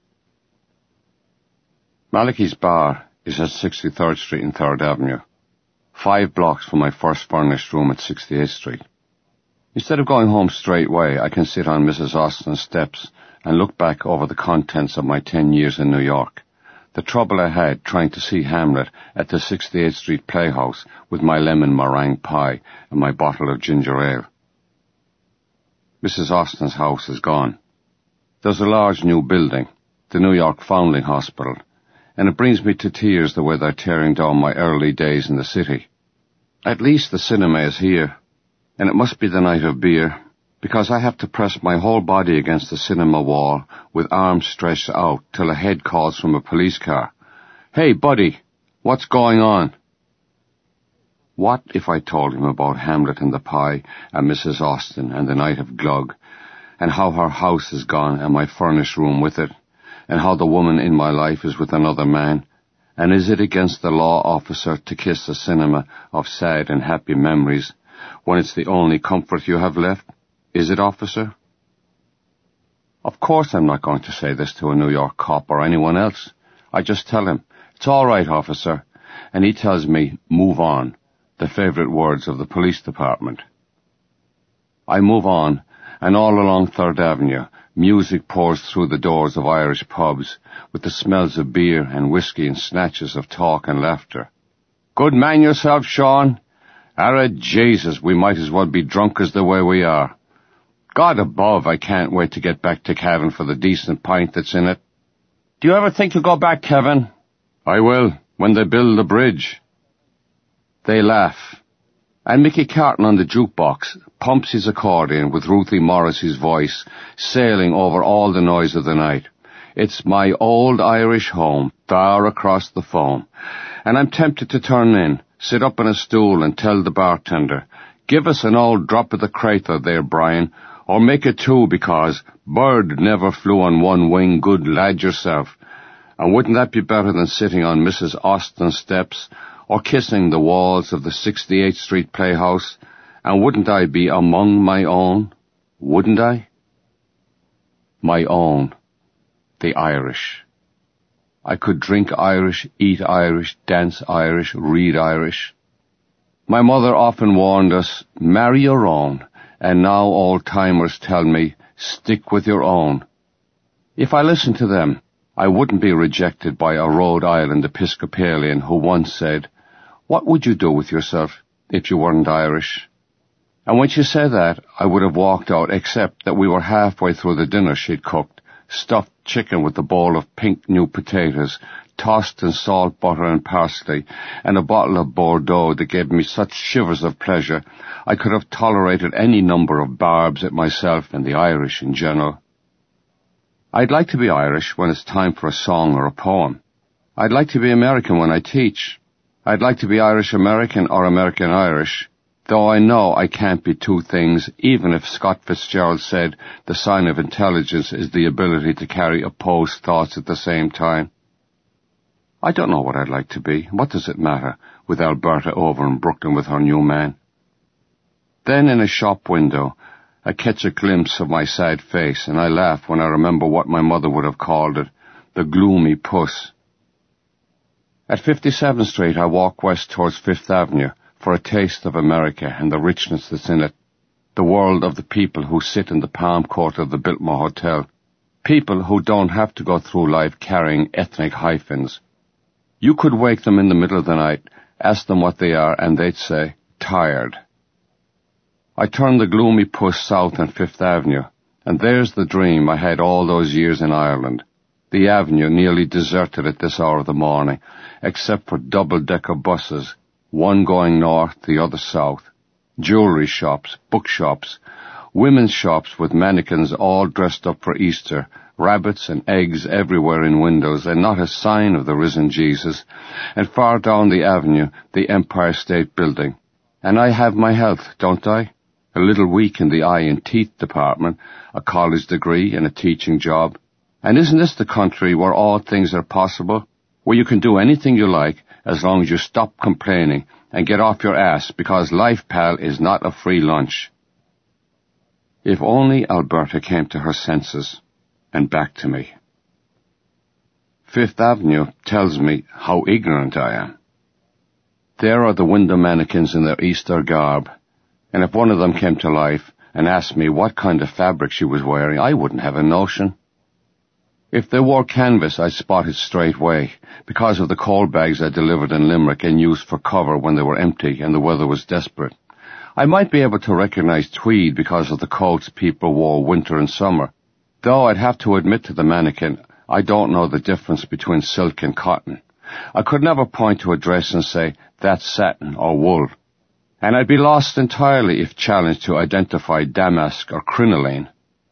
Malachy's bar is at 63rd Street and 3rd Avenue, 5 blocks from my first furnished room at 68th Street. Instead of going home straight away, I can sit on Mrs. Austin's steps and look back over the contents of my 10 years in New York. The trouble I had trying to see Hamlet at the 68th Street Playhouse with my lemon meringue pie and my bottle of ginger ale. Mrs. Austin's house is gone. There's a large new building, the New York Foundling Hospital, and it brings me to tears the way they're tearing down my early days in the city. At least the cinema is here, and it must be the night of beer, because I have to press my whole body against the cinema wall with arms stretched out till a head calls from a police car. "Hey, buddy, what's going on?" What if I told him about Hamlet and the pie and Mrs. Austin and the night of Glug, and how her house is gone and my furnished room with it, and how the woman in my life is with another man, and is it against the law, officer, to kiss a cinema of sad and happy memories when it's the only comfort you have left? Is it, officer? Of course I'm not going to say this to a New York cop or anyone else. I just tell him, "It's all right, officer," and he tells me, "Move on," the favorite words of the police department. I move on, and all along 3rd Avenue, music pours through the doors of Irish pubs, with the smells of beer and whiskey and snatches of talk and laughter. "Good man yourself, Sean. Arra Jesus, we might as well be drunk as the way we are. God above, I can't wait to get back to Cavan for the decent pint that's in it." "Do you ever think you'll go back, Kevin?" "I will, when they build the bridge." They laugh, and Mickey Carton on the jukebox pumps his accordion with Ruthie Morrissey's voice sailing over all the noise of the night. It's my old Irish home, far across the foam, and I'm tempted to turn in, sit up on a stool and tell the bartender, "Give us an old drop of the Crater there, Brian, or make it 2 because bird never flew on one wing, good lad yourself." And wouldn't that be better than sitting on Mrs. Austin's steps or kissing the walls of the 68th Street Playhouse? And wouldn't I be among my own? Wouldn't I? My own. The Irish. I could drink Irish, eat Irish, dance Irish, read Irish. My mother often warned us, "Marry your own," and now old-timers tell me, "Stick with your own." If I listened to them, I wouldn't be rejected by a Rhode Island Episcopalian who once said, "What would you do with yourself if you weren't Irish?" And when she said that, I would have walked out except that we were halfway through the dinner she'd cooked, stuffed chicken with a bowl of pink new potatoes, tossed in salt, butter and parsley, and a bottle of Bordeaux that gave me such shivers of pleasure I could have tolerated any number of barbs at myself and the Irish in general. I'd like to be Irish when it's time for a song or a poem. I'd like to be American when I teach. I'd like to be Irish-American or American-Irish, though I know I can't be two things, even if Scott Fitzgerald said the sign of intelligence is the ability to carry opposed thoughts at the same time. I don't know what I'd like to be. What does it matter, with Alberta over in Brooklyn with her new man? Then in a shop window, I catch a glimpse of my sad face, and I laugh when I remember what my mother would have called it, the gloomy puss. At 57th Street, I walk west towards Fifth Avenue for a taste of America and the richness that's in it, the world of the people who sit in the palm court of the Biltmore Hotel, people who don't have to go through life carrying ethnic hyphens. You could wake them in the middle of the night, ask them what they are, and they'd say, tired. I turn the gloomy puss south on Fifth Avenue, and there's the dream I had all those years in Ireland. The avenue nearly deserted at this hour of the morning, except for double-decker buses, one going north, the other south, jewellery shops, bookshops, women's shops with mannequins all dressed up for Easter, rabbits and eggs everywhere in windows, and not a sign of the risen Jesus, and far down the avenue, the Empire State Building. And I have my health, don't I? A little weak in the eye and teeth department, a college degree and a teaching job. And isn't this the country where all things are possible? Where you can do anything you like as long as you stop complaining and get off your ass, because life, pal, is not a free lunch. If only Alberta came to her senses and back to me. Fifth Avenue tells me how ignorant I am. There are the window mannequins in their Easter garb, and if one of them came to life and asked me what kind of fabric she was wearing, I wouldn't have a notion. If they wore canvas, I'd spot it straight away, because of the coal bags I delivered in Limerick and used for cover when they were empty and the weather was desperate. I might be able to recognize tweed because of the coats people wore winter and summer, though I'd have to admit to the mannequin I don't know the difference between silk and cotton. I could never point to a dress and say, that's satin or wool. And I'd be lost entirely if challenged to identify damask or crinoline.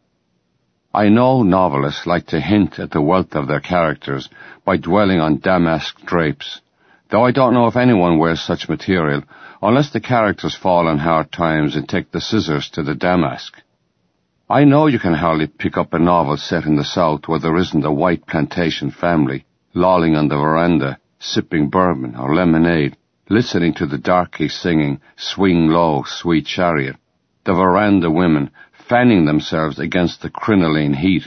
I know novelists like to hint at the wealth of their characters by dwelling on damask drapes, though I don't know if anyone wears such material unless the characters fall on hard times and take the scissors to the damask. I know you can hardly pick up a novel set in the South where there isn't a white plantation family lolling on the veranda, sipping bourbon or lemonade, listening to the darkies singing Swing Low, Sweet Chariot, the veranda women fanning themselves against the crinoline heat.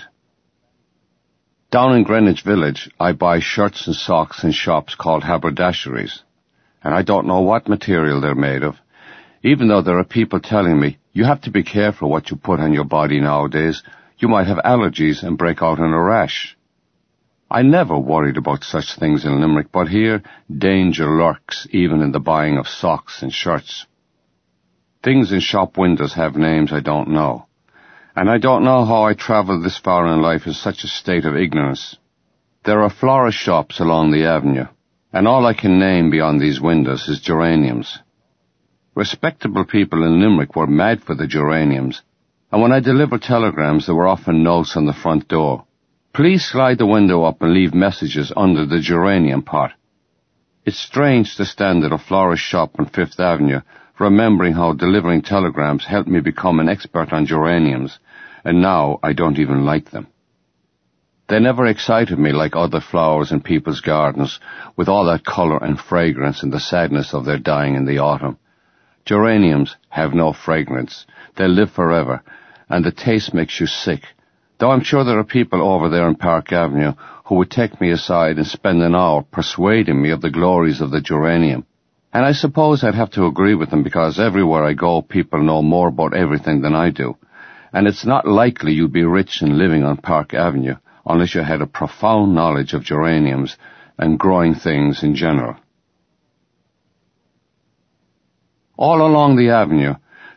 Down in Greenwich Village, I buy shirts and socks in shops called haberdasheries, and I don't know what material they're made of, even though there are people telling me, you have to be careful what you put on your body nowadays. You might have allergies and break out in a rash. I never worried about such things in Limerick, but here danger lurks even in the buying of socks and shirts. Things in shop windows have names I don't know, and I don't know how I travelled this far in life in such a state of ignorance. There are florist shops along the avenue, and all I can name beyond these windows is geraniums. Respectable people in Limerick were mad for the geraniums, and when I delivered telegrams there were often notes on the front door. Please slide the window up and leave messages under the geranium pot. It's strange to stand at a florist shop on Fifth Avenue, remembering how delivering telegrams helped me become an expert on geraniums, and now I don't even like them. They never excited me like other flowers in people's gardens, with all that colour and fragrance and the sadness of their dying in the autumn. Geraniums have no fragrance. They live forever, and the taste makes you sick, though I'm sure there are people over there in Park Avenue who would take me aside and spend an hour persuading me of the glories of the geranium. And I suppose I'd have to agree with them because everywhere I go people know more about everything than I do, and it's not likely you'd be rich in living on Park Avenue unless you had a profound knowledge of geraniums and growing things in general. All along the avenue,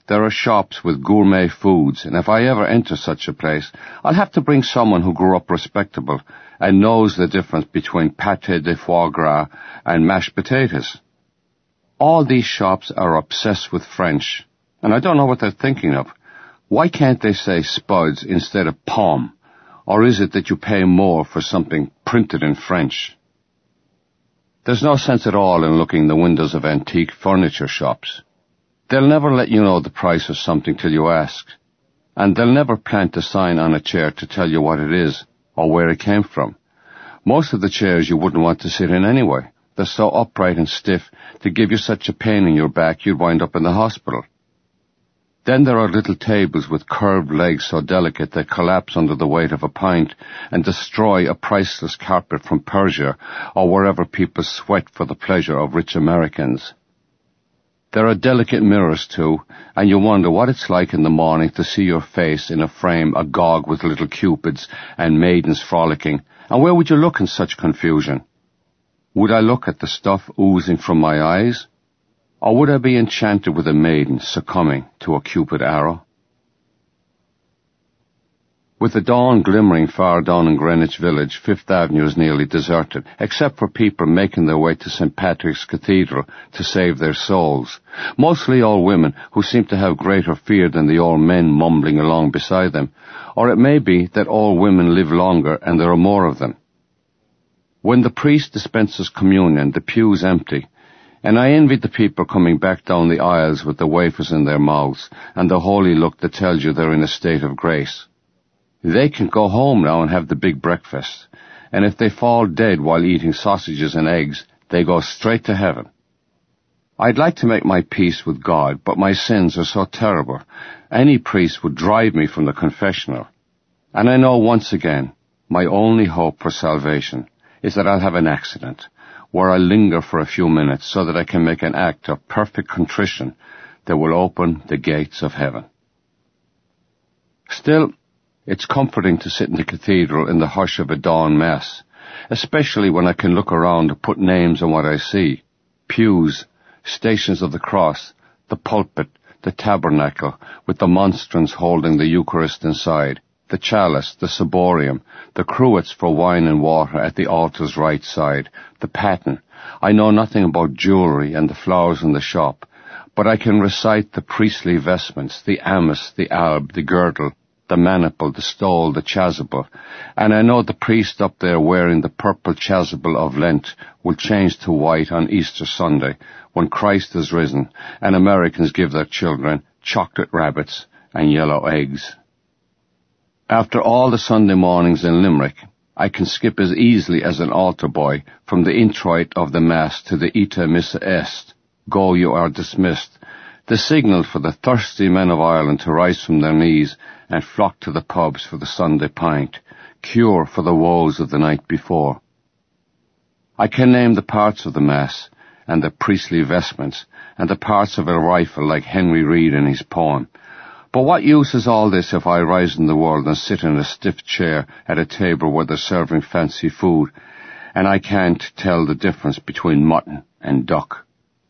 there are shops with gourmet foods, and if I ever enter such a place, I'll have to bring someone who grew up respectable and knows the difference between pâté de foie gras and mashed potatoes. All these shops are obsessed with French, and I don't know what they're thinking of. Why can't they say spuds instead of pomme? Or is it that you pay more for something printed in French? There's no sense at all in looking in the windows of antique furniture shops. They'll never let you know the price of something till you ask. And they'll never plant a sign on a chair to tell you what it is or where it came from. Most of the chairs you wouldn't want to sit in anyway. They're so upright and stiff they give you such a pain in your back you'd wind up in the hospital. Then there are little tables with curved legs so delicate they collapse under the weight of a pint and destroy a priceless carpet from Persia or wherever people sweat for the pleasure of rich Americans. There are delicate mirrors too, and you wonder what it's like in the morning to see your face in a frame agog with little cupids and maidens frolicking, and where would you look in such confusion? Would I look at the stuff oozing from my eyes? Or would I be enchanted with a maiden succumbing to a Cupid arrow? With the dawn glimmering far down in Greenwich Village, Fifth Avenue is nearly deserted, except for people making their way to St. Patrick's Cathedral to save their souls, mostly all women who seem to have greater fear than the old men mumbling along beside them, or it may be that all women live longer and there are more of them. When the priest dispenses communion, the pew's empty, and I envied the people coming back down the aisles with the wafers in their mouths and the holy look that tells you they're in a state of grace. They can go home now and have the big breakfast, and if they fall dead while eating sausages and eggs, they go straight to heaven. I'd like to make my peace with God, but my sins are so terrible, any priest would drive me from the confessional. And I know once again, my only hope for salvation is that I'll have an accident, where I linger for a few minutes so that I can make an act of perfect contrition that will open the gates of heaven. Still, it's comforting to sit in the cathedral in the hush of a dawn mass, especially when I can look around and put names on what I see. Pews, Stations of the Cross, the pulpit, the tabernacle, with the monstrance holding the Eucharist inside, the chalice, the ciborium, the cruets for wine and water at the altar's right side, the paten. I know nothing about jewelry and the flowers in the shop, but I can recite the priestly vestments, the amice, the alb, the girdle, the maniple, the stole, the chasuble, and I know the priest up there wearing the purple chasuble of Lent will change to white on Easter Sunday when Christ is risen and Americans give their children chocolate rabbits and yellow eggs. After all the Sunday mornings in Limerick, I can skip as easily as an altar boy from the introit of the Mass to the Ite Missa Est, Go, you are dismissed, the signal for the thirsty men of Ireland to rise from their knees and flock to the pubs for the Sunday pint, cure for the woes of the night before. I can name the parts of the Mass, and the priestly vestments, and the parts of a rifle like Henry Reid in his poem. But what use is all this if I rise in the world and sit in a stiff chair at a table where they're serving fancy food, and I can't tell the difference between mutton and duck?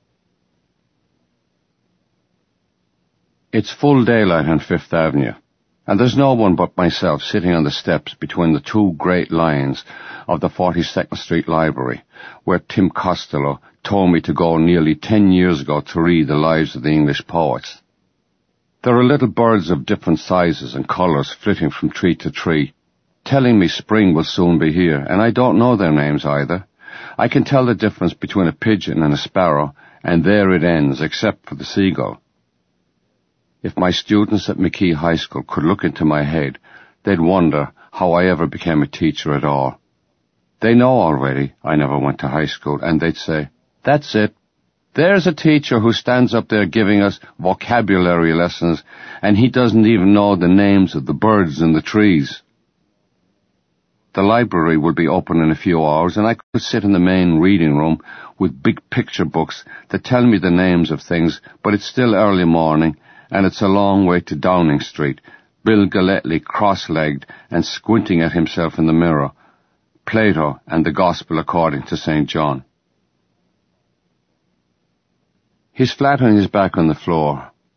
It's full daylight on Fifth Avenue, and there's no one but myself sitting on the steps between the two great lions of the 42nd Street Library, where Tim Costello told me to go nearly 10 years ago to read the lives of the English poets. There are little birds of different sizes and colours flitting from tree to tree, telling me spring will soon be here, and I don't know their names either. I can tell the difference between a pigeon and a sparrow, and there it ends, except for the seagull. If my students at McKee High School could look into my head, they'd wonder how I ever became a teacher at all. They know already I never went to high school, and they'd say, "That's it. There's a teacher who stands up there giving us vocabulary lessons, and he doesn't even know the names of the birds in the trees." The library would be open in a few hours, and I could sit in the main reading room with big picture books that tell me the names of things, but it's still early morning, and it's a long way to Downing Street, Bill Galletly cross-legged and squinting at himself in the mirror, Plato and the Gospel according to St. John. He's flat on his back on the floor,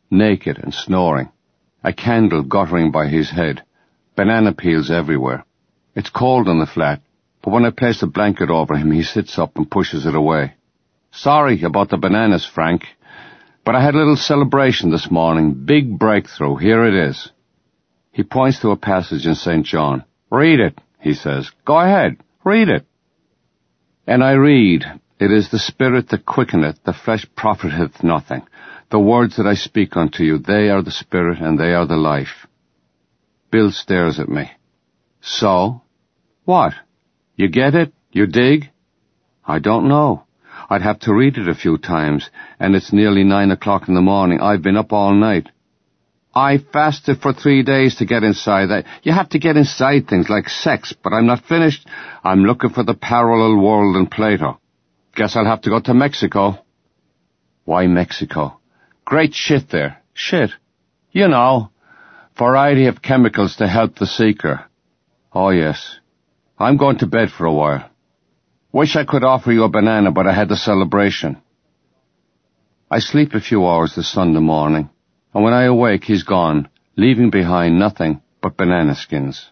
naked and snoring. A candle guttering by his head. Banana peels everywhere. It's cold on the flat, but when I place a blanket over him, he sits up and pushes it away. Sorry about the bananas, Frank, but I had a little celebration this morning. Big breakthrough. Here it is. He points to a passage in St. John. Read it, he says. Go ahead, read it. And I read, It is the Spirit that quickeneth, the flesh profiteth nothing. The words that I speak unto you, they are the Spirit and they are the life. Bill stares at me. So? What? You get it? You dig? I don't know. I'd have to read it a few times, and it's nearly 9 o'clock in the morning. I've been up all night. I fasted for 3 days to get inside that. You have to get inside things like sex, but I'm not finished. I'm looking for the parallel world in Plato. Guess I'll have to go to Mexico. Why Mexico? Great shit there. Shit. You know, variety of chemicals to help the seeker. Oh, yes. I'm going to bed for a while. Wish I could offer you a banana, but I had the celebration. I sleep a few hours this Sunday morning, and when I awake, he's gone, leaving behind nothing but banana skins.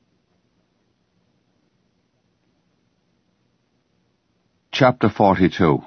Chapter 42.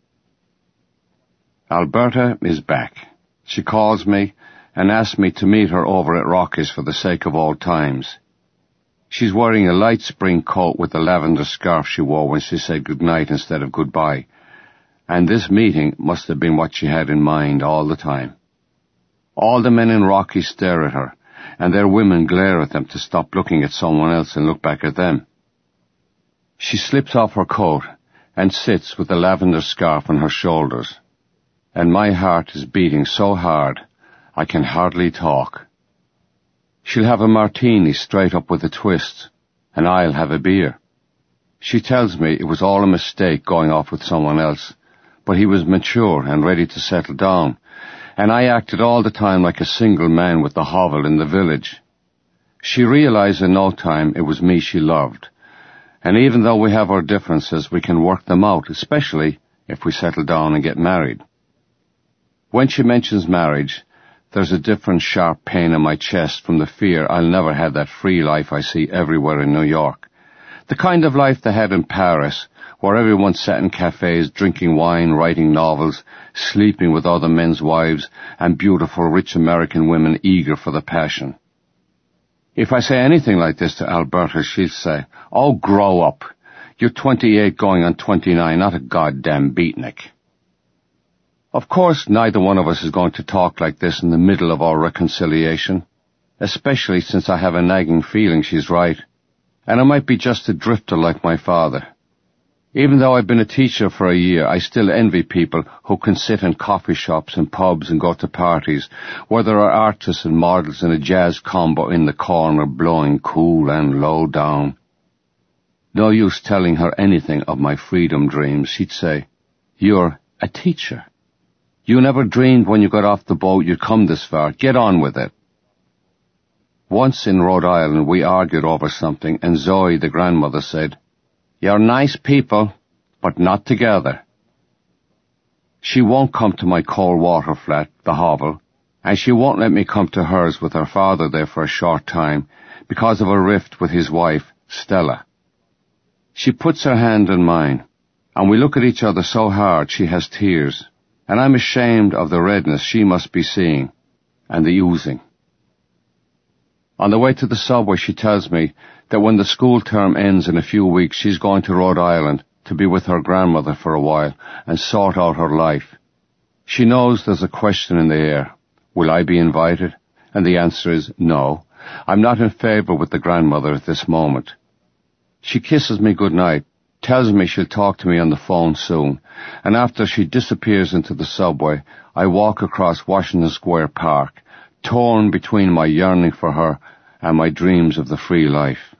Alberta is back. She calls me and asks me to meet her over at Rocky's for the sake of old times. She's wearing a light spring coat with the lavender scarf she wore when she said goodnight instead of goodbye, and this meeting must have been what she had in mind all the time. All the men in Rocky stare at her, and their women glare at them to stop looking at someone else and look back at them. She slips off her coat and sits with the lavender scarf on her shoulders, and my heart is beating so hard I can hardly talk. She'll have a martini straight up with a twist, and I'll have a beer. She tells me it was all a mistake going off with someone else, but he was mature and ready to settle down, and I acted all the time like a single man with the hovel in the village. She realized in no time it was me she loved, and even though we have our differences, we can work them out, especially if we settle down and get married. When she mentions marriage, there's a different sharp pain in my chest from the fear I'll never have that free life I see everywhere in New York. The kind of life they had in Paris, where everyone sat in cafes drinking wine, writing novels, sleeping with other men's wives, and beautiful rich American women eager for the passion. If I say anything like this to Alberta, she'll say, "Oh, grow up. You're 28 going on 29, not a goddamn beatnik." Of course, neither one of us is going to talk like this in the middle of our reconciliation, especially since I have a nagging feeling she's right, and I might be just a drifter like my father. Even though I've been a teacher for a year, I still envy people who can sit in coffee shops and pubs and go to parties where there are artists and models and a jazz combo in the corner blowing cool and low down. No use telling her anything of my freedom dreams. She'd say, "You're a teacher. You never dreamed when you got off the boat you'd come this far. Get on with it." Once in Rhode Island we argued over something, and Zoe, the grandmother, said, "You're nice people, but not together." She won't come to my cold water flat, the hovel, and she won't let me come to hers with her father there for a short time because of a rift with his wife, Stella. She puts her hand in mine, and we look at each other so hard she has tears, and I'm ashamed of the redness she must be seeing, and the oozing. On the way to the subway, she tells me that when the school term ends in a few weeks, she's going to Rhode Island to be with her grandmother for a while and sort out her life. She knows there's a question in the air. Will I be invited? And the answer is no. I'm not in favor with the grandmother at this moment. She kisses me good night, tells me she'll talk to me on the phone soon, and after she disappears into the subway, I walk across Washington Square Park, torn between my yearning for her and my dreams of the free life.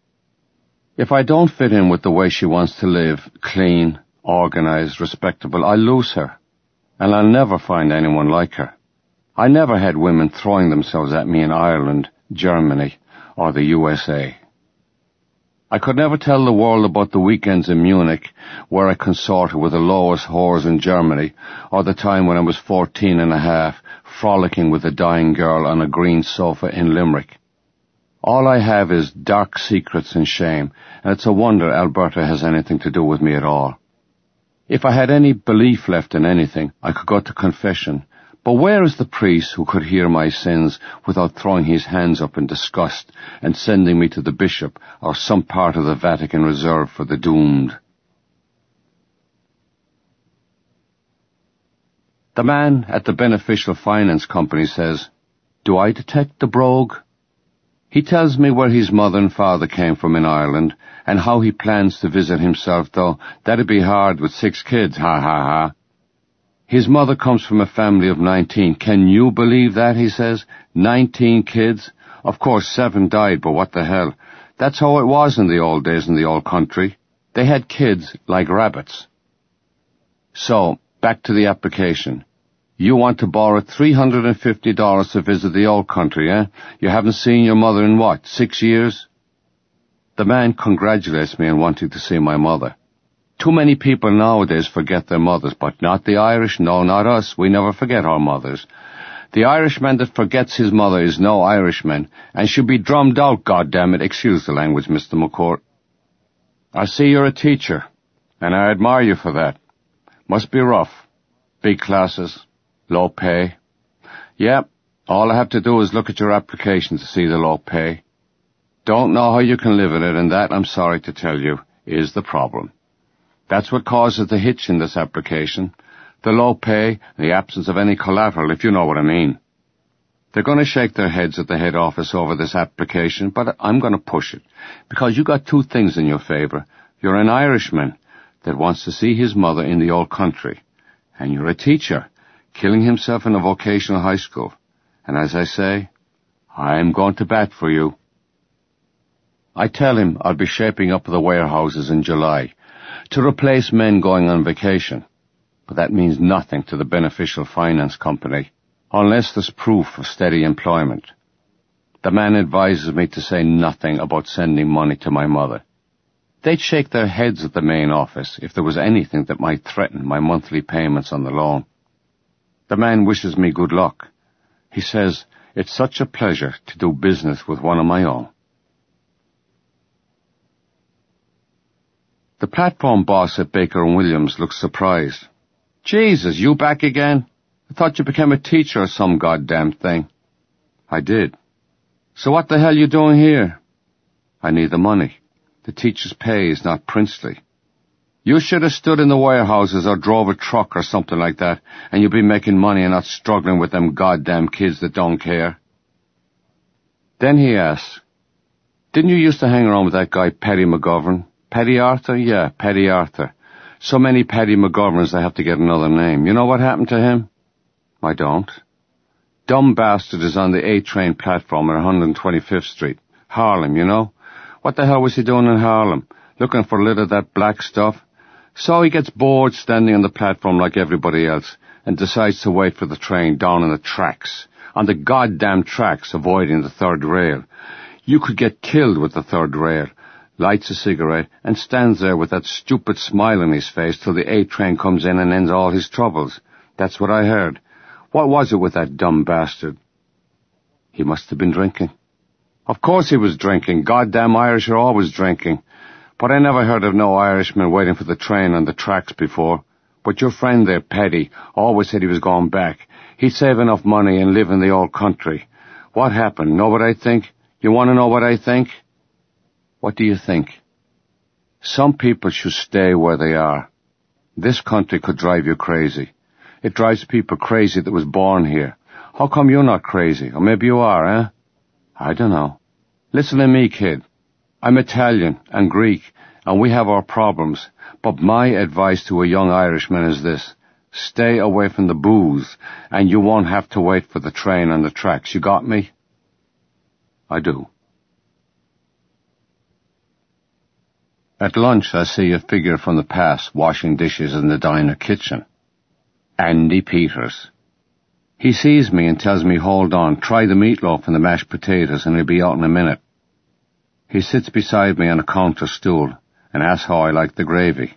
If I don't fit in with the way she wants to live, clean, organized, respectable, I'll lose her, and I'll never find anyone like her. I never had women throwing themselves at me in Ireland, Germany, or the USA. I could never tell the world about the weekends in Munich, where I consorted with the lowest whores in Germany, or the time when I was 14 and a half, frolicking with a dying girl on a green sofa in Limerick. All I have is dark secrets and shame, and it's a wonder Alberta has anything to do with me at all. If I had any belief left in anything, I could go to confession. But where is the priest who could hear my sins without throwing his hands up in disgust and sending me to the bishop or some part of the Vatican reserved for the doomed? The man at the beneficial finance company says, "Do I detect the brogue?" He tells me where his mother and father came from in Ireland and how he plans to visit himself, though that'd be hard with 6 kids, ha ha ha. His mother comes from a family of 19. Can you believe that, he says? 19 kids? Of course, 7 died, but what the hell? That's how it was in the old days in the old country. They had kids like rabbits. So, back to the application. You want to borrow $350 to visit the old country, eh? You haven't seen your mother in what, 6 years? The man congratulates me on wanting to see my mother. Too many people nowadays forget their mothers, but not the Irish. No, not us. We never forget our mothers. The Irishman that forgets his mother is no Irishman, and should be drummed out, goddammit. Excuse the language, Mr. McCourt. I see you're a teacher, and I admire you for that. Must be rough. Big classes, low pay. Yep, all I have to do is look at your application to see the low pay. Don't know how you can live in it, and that, I'm sorry to tell you, is the problem. That's what causes the hitch in this application. The low pay, the absence of any collateral, if you know what I mean. They're going to shake their heads at the head office over this application, but I'm going to push it, because you got 2 things in your favor. You're an Irishman that wants to see his mother in the old country, and you're a teacher, killing himself in a vocational high school. And as I say, I'm going to bat for you. I tell him I'll be shaping up the warehouses in July to replace men going on vacation, but that means nothing to the beneficial finance company unless there's proof of steady employment. The man advises me to say nothing about sending money to my mother. They'd shake their heads at the main office if there was anything that might threaten my monthly payments on the loan. The man wishes me good luck. He says it's such a pleasure to do business with one of my own. The platform boss at Baker & Williams looks surprised. Jesus, you back again? I thought you became a teacher or some goddamn thing. I did. So what the hell you doing here? I need the money. The teacher's pay is not princely. You should have stood in the warehouses or drove a truck or something like that, and you'd be making money and not struggling with them goddamn kids that don't care. Then he asks, didn't you used to hang around with that guy Paddy McGovern? Paddy Arthur? Yeah, Paddy Arthur. So many Paddy McGoverns I have to get another name. You know what happened to him? I don't. Dumb bastard is on the A train platform at 125th Street. Harlem, you know? What the hell was he doing in Harlem? Looking for a little of that black stuff? So he gets bored standing on the platform like everybody else and decides to wait for the train down on the tracks. On the goddamn tracks, avoiding the third rail. You could get killed with the third rail. Lights a cigarette, and stands there with that stupid smile on his face till the A train comes in and ends all his troubles. That's what I heard. What was it with that dumb bastard? He must have been drinking. Of course he was drinking. Goddamn Irish are always drinking. But I never heard of no Irishman waiting for the train on the tracks before. But your friend there, Paddy, always said he was going back. He'd save enough money and live in the old country. What happened? Know what I think? You want to know what I think? What do you think? Some people should stay where they are. This country could drive you crazy. It drives people crazy that was born here. How come you're not crazy? Or maybe you are, eh? I don't know. Listen to me, kid. I'm Italian and Greek, and we have our problems. But my advice to a young Irishman is this. Stay away from the booze, and you won't have to wait for the train on the tracks. You got me? I do. At lunch, I see a figure from the past washing dishes in the diner kitchen. Andy Peters. He sees me and tells me, hold on, try the meatloaf and the mashed potatoes and he'll be out in a minute. He sits beside me on a counter stool and asks how I like the gravy.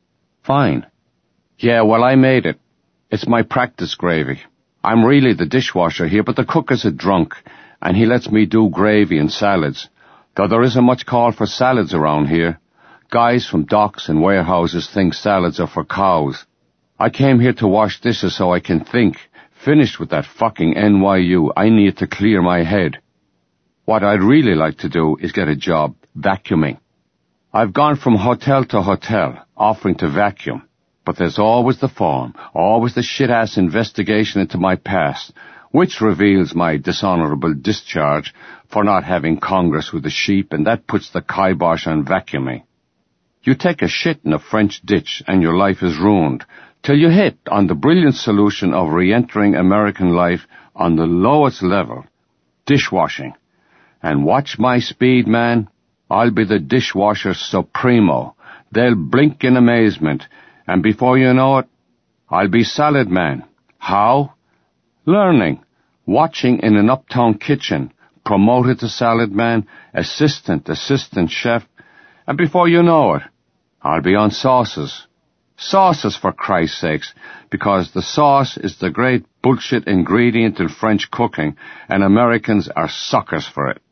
Fine. Yeah, well, I made it. It's my practice gravy. I'm really the dishwasher here, but the cook is a drunk, and he lets me do gravy and salads, though there isn't much call for salads around here. Guys from docks and warehouses think salads are for cows. I came here to wash dishes so I can think. Finished with that fucking NYU, I need to clear my head. What I'd really like to do is get a job vacuuming. I've gone from hotel to hotel, offering to vacuum, but there's always the form, always the shit-ass investigation into my past, which reveals my dishonorable discharge for not having Congress with the sheep, and that puts the kibosh on vacuuming. You take a shit in a French ditch and your life is ruined, till you hit on the brilliant solution of re-entering American life on the lowest level, dishwashing. And watch my speed, man. I'll be the dishwasher supremo. They'll blink in amazement, and before you know it, I'll be salad man. How? Learning. Watching in an uptown kitchen. Promoted to salad man, assistant chef, and before you know it, I'll be on sauces. Sauces, for Christ's sakes, because the sauce is the great bullshit ingredient in French cooking, and Americans are suckers for it.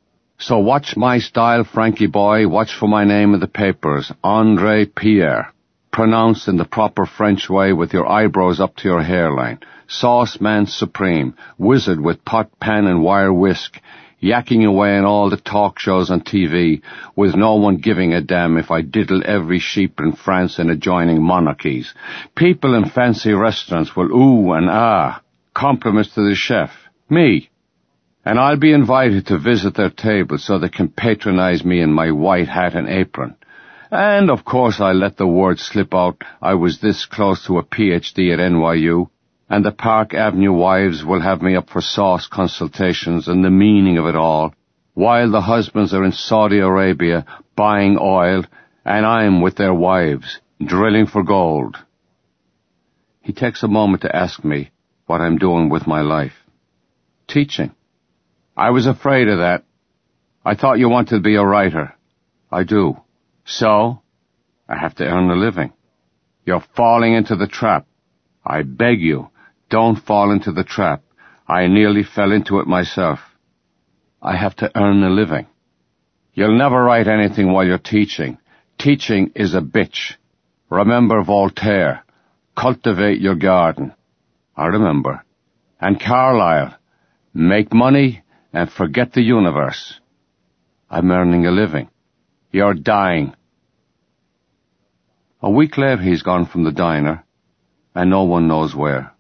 So watch my style, Frankie boy. Watch for my name in the papers. André Pierre. Pronounced in the proper French way with your eyebrows up to your hairline. Sauce man supreme. Wizard with pot, pan, and wire whisk. Yakking away in all the talk shows on TV, with no one giving a damn if I diddle every sheep in France and adjoining monarchies. People in fancy restaurants will ooh and ah. Compliments to the chef. Me. And I'll be invited to visit their table so they can patronize me in my white hat and apron. And, of course, I let the word slip out I was this close to a PhD at NYU, and the Park Avenue wives will have me up for sauce consultations and the meaning of it all, while the husbands are in Saudi Arabia buying oil, and I'm with their wives, drilling for gold. He takes a moment to ask me what I'm doing with my life. Teaching. I was afraid of that. I thought you wanted to be a writer. I do. So, I have to earn a living. You're falling into the trap. I beg you, don't fall into the trap. I nearly fell into it myself. I have to earn a living. You'll never write anything while you're teaching. Teaching is a bitch. Remember Voltaire. Cultivate your garden. I remember. And Carlyle. Make money and forget the universe. I'm earning a living. You're dying. A week later he's gone from the diner, and no one knows where.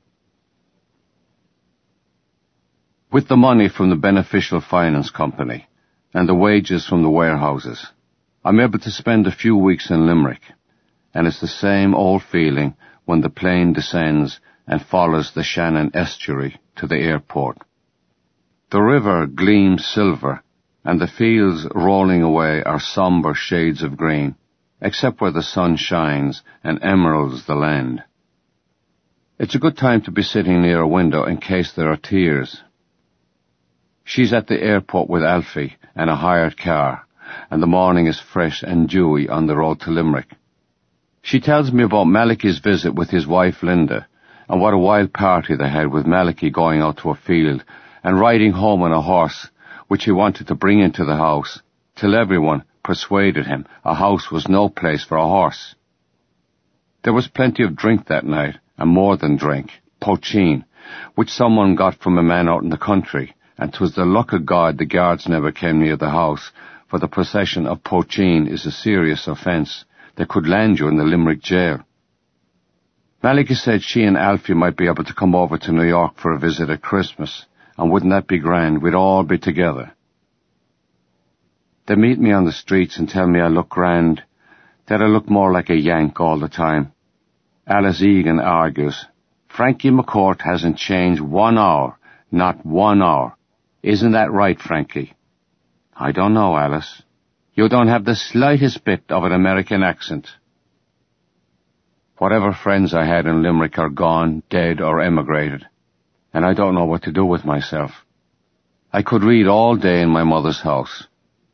With the money from the beneficial finance company and the wages from the warehouses, I'm able to spend a few weeks in Limerick, and it's the same old feeling when the plane descends and follows the Shannon estuary to the airport. The river gleams silver, and the fields rolling away are sombre shades of green, except where the sun shines and emeralds the land. It's a good time to be sitting near a window in case there are tears. She's at the airport with Alfie and a hired car, and the morning is fresh and dewy on the road to Limerick. She tells me about Malachi's visit with his wife Linda, and what a wild party they had with Malachi going out to a field and riding home on a horse, which he wanted to bring into the house, till everyone persuaded him a house was no place for a horse. There was plenty of drink that night, and more than drink, poachine, which someone got from a man out in the country, and 'twas the luck of God the guards never came near the house, for the possession of poachine is a serious offence that could land you in the Limerick jail. Malika said she and Alfie might be able to come over to New York for a visit at Christmas, and wouldn't that be grand? We'd all be together. They meet me on the streets and tell me I look grand, that I look more like a Yank all the time. Alice Egan argues, Frankie McCourt hasn't changed 1 hour, not 1 hour. Isn't that right, Frankie? I don't know, Alice. You don't have the slightest bit of an American accent. Whatever friends I had in Limerick are gone, dead, or emigrated, and I don't know what to do with myself. I could read all day in my mother's house,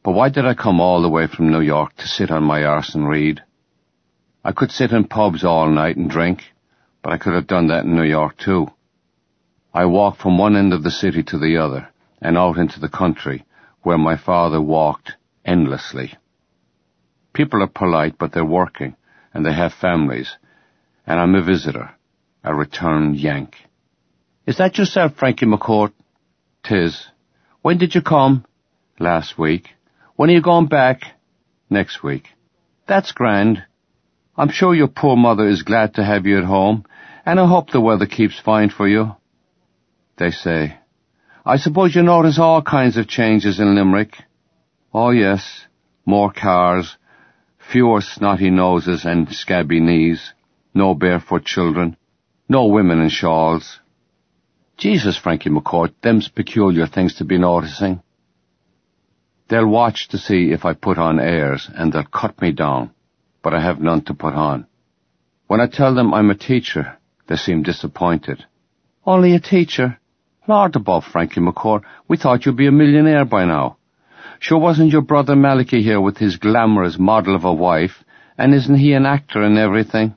But why did I come all the way from New York to sit on my arse and read? I could sit in pubs all night and drink, but I could have done that in New York too. I walked from one end of the city to the other, and out into the country, where my father walked endlessly. People are polite, but they're working, and they have families, and I'm a visitor, a returned Yank. Is that yourself, Frankie McCourt? 'Tis. When did you come? Last week. When are you going back? Next week. That's grand. I'm sure your poor mother is glad to have you at home, and I hope the weather keeps fine for you. They say, I suppose you notice all kinds of changes in Limerick. Oh yes, more cars, fewer snotty noses and scabby knees, no barefoot children, no women in shawls. Jesus, Frankie McCourt, them's peculiar things to be noticing. They'll watch to see if I put on airs, and they'll cut me down, but I have none to put on. When I tell them I'm a teacher, they seem disappointed. Only a teacher? Lord above, Frankie McCourt, we thought you'd be a millionaire by now. Sure wasn't your brother Malachy here with his glamorous model of a wife, and isn't he an actor and everything?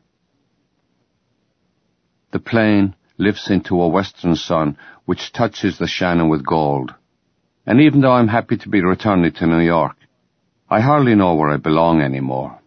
The plane lifts into a western sun which touches the Shannon with gold. And even though I'm happy to be returning to New York, I hardly know where I belong anymore.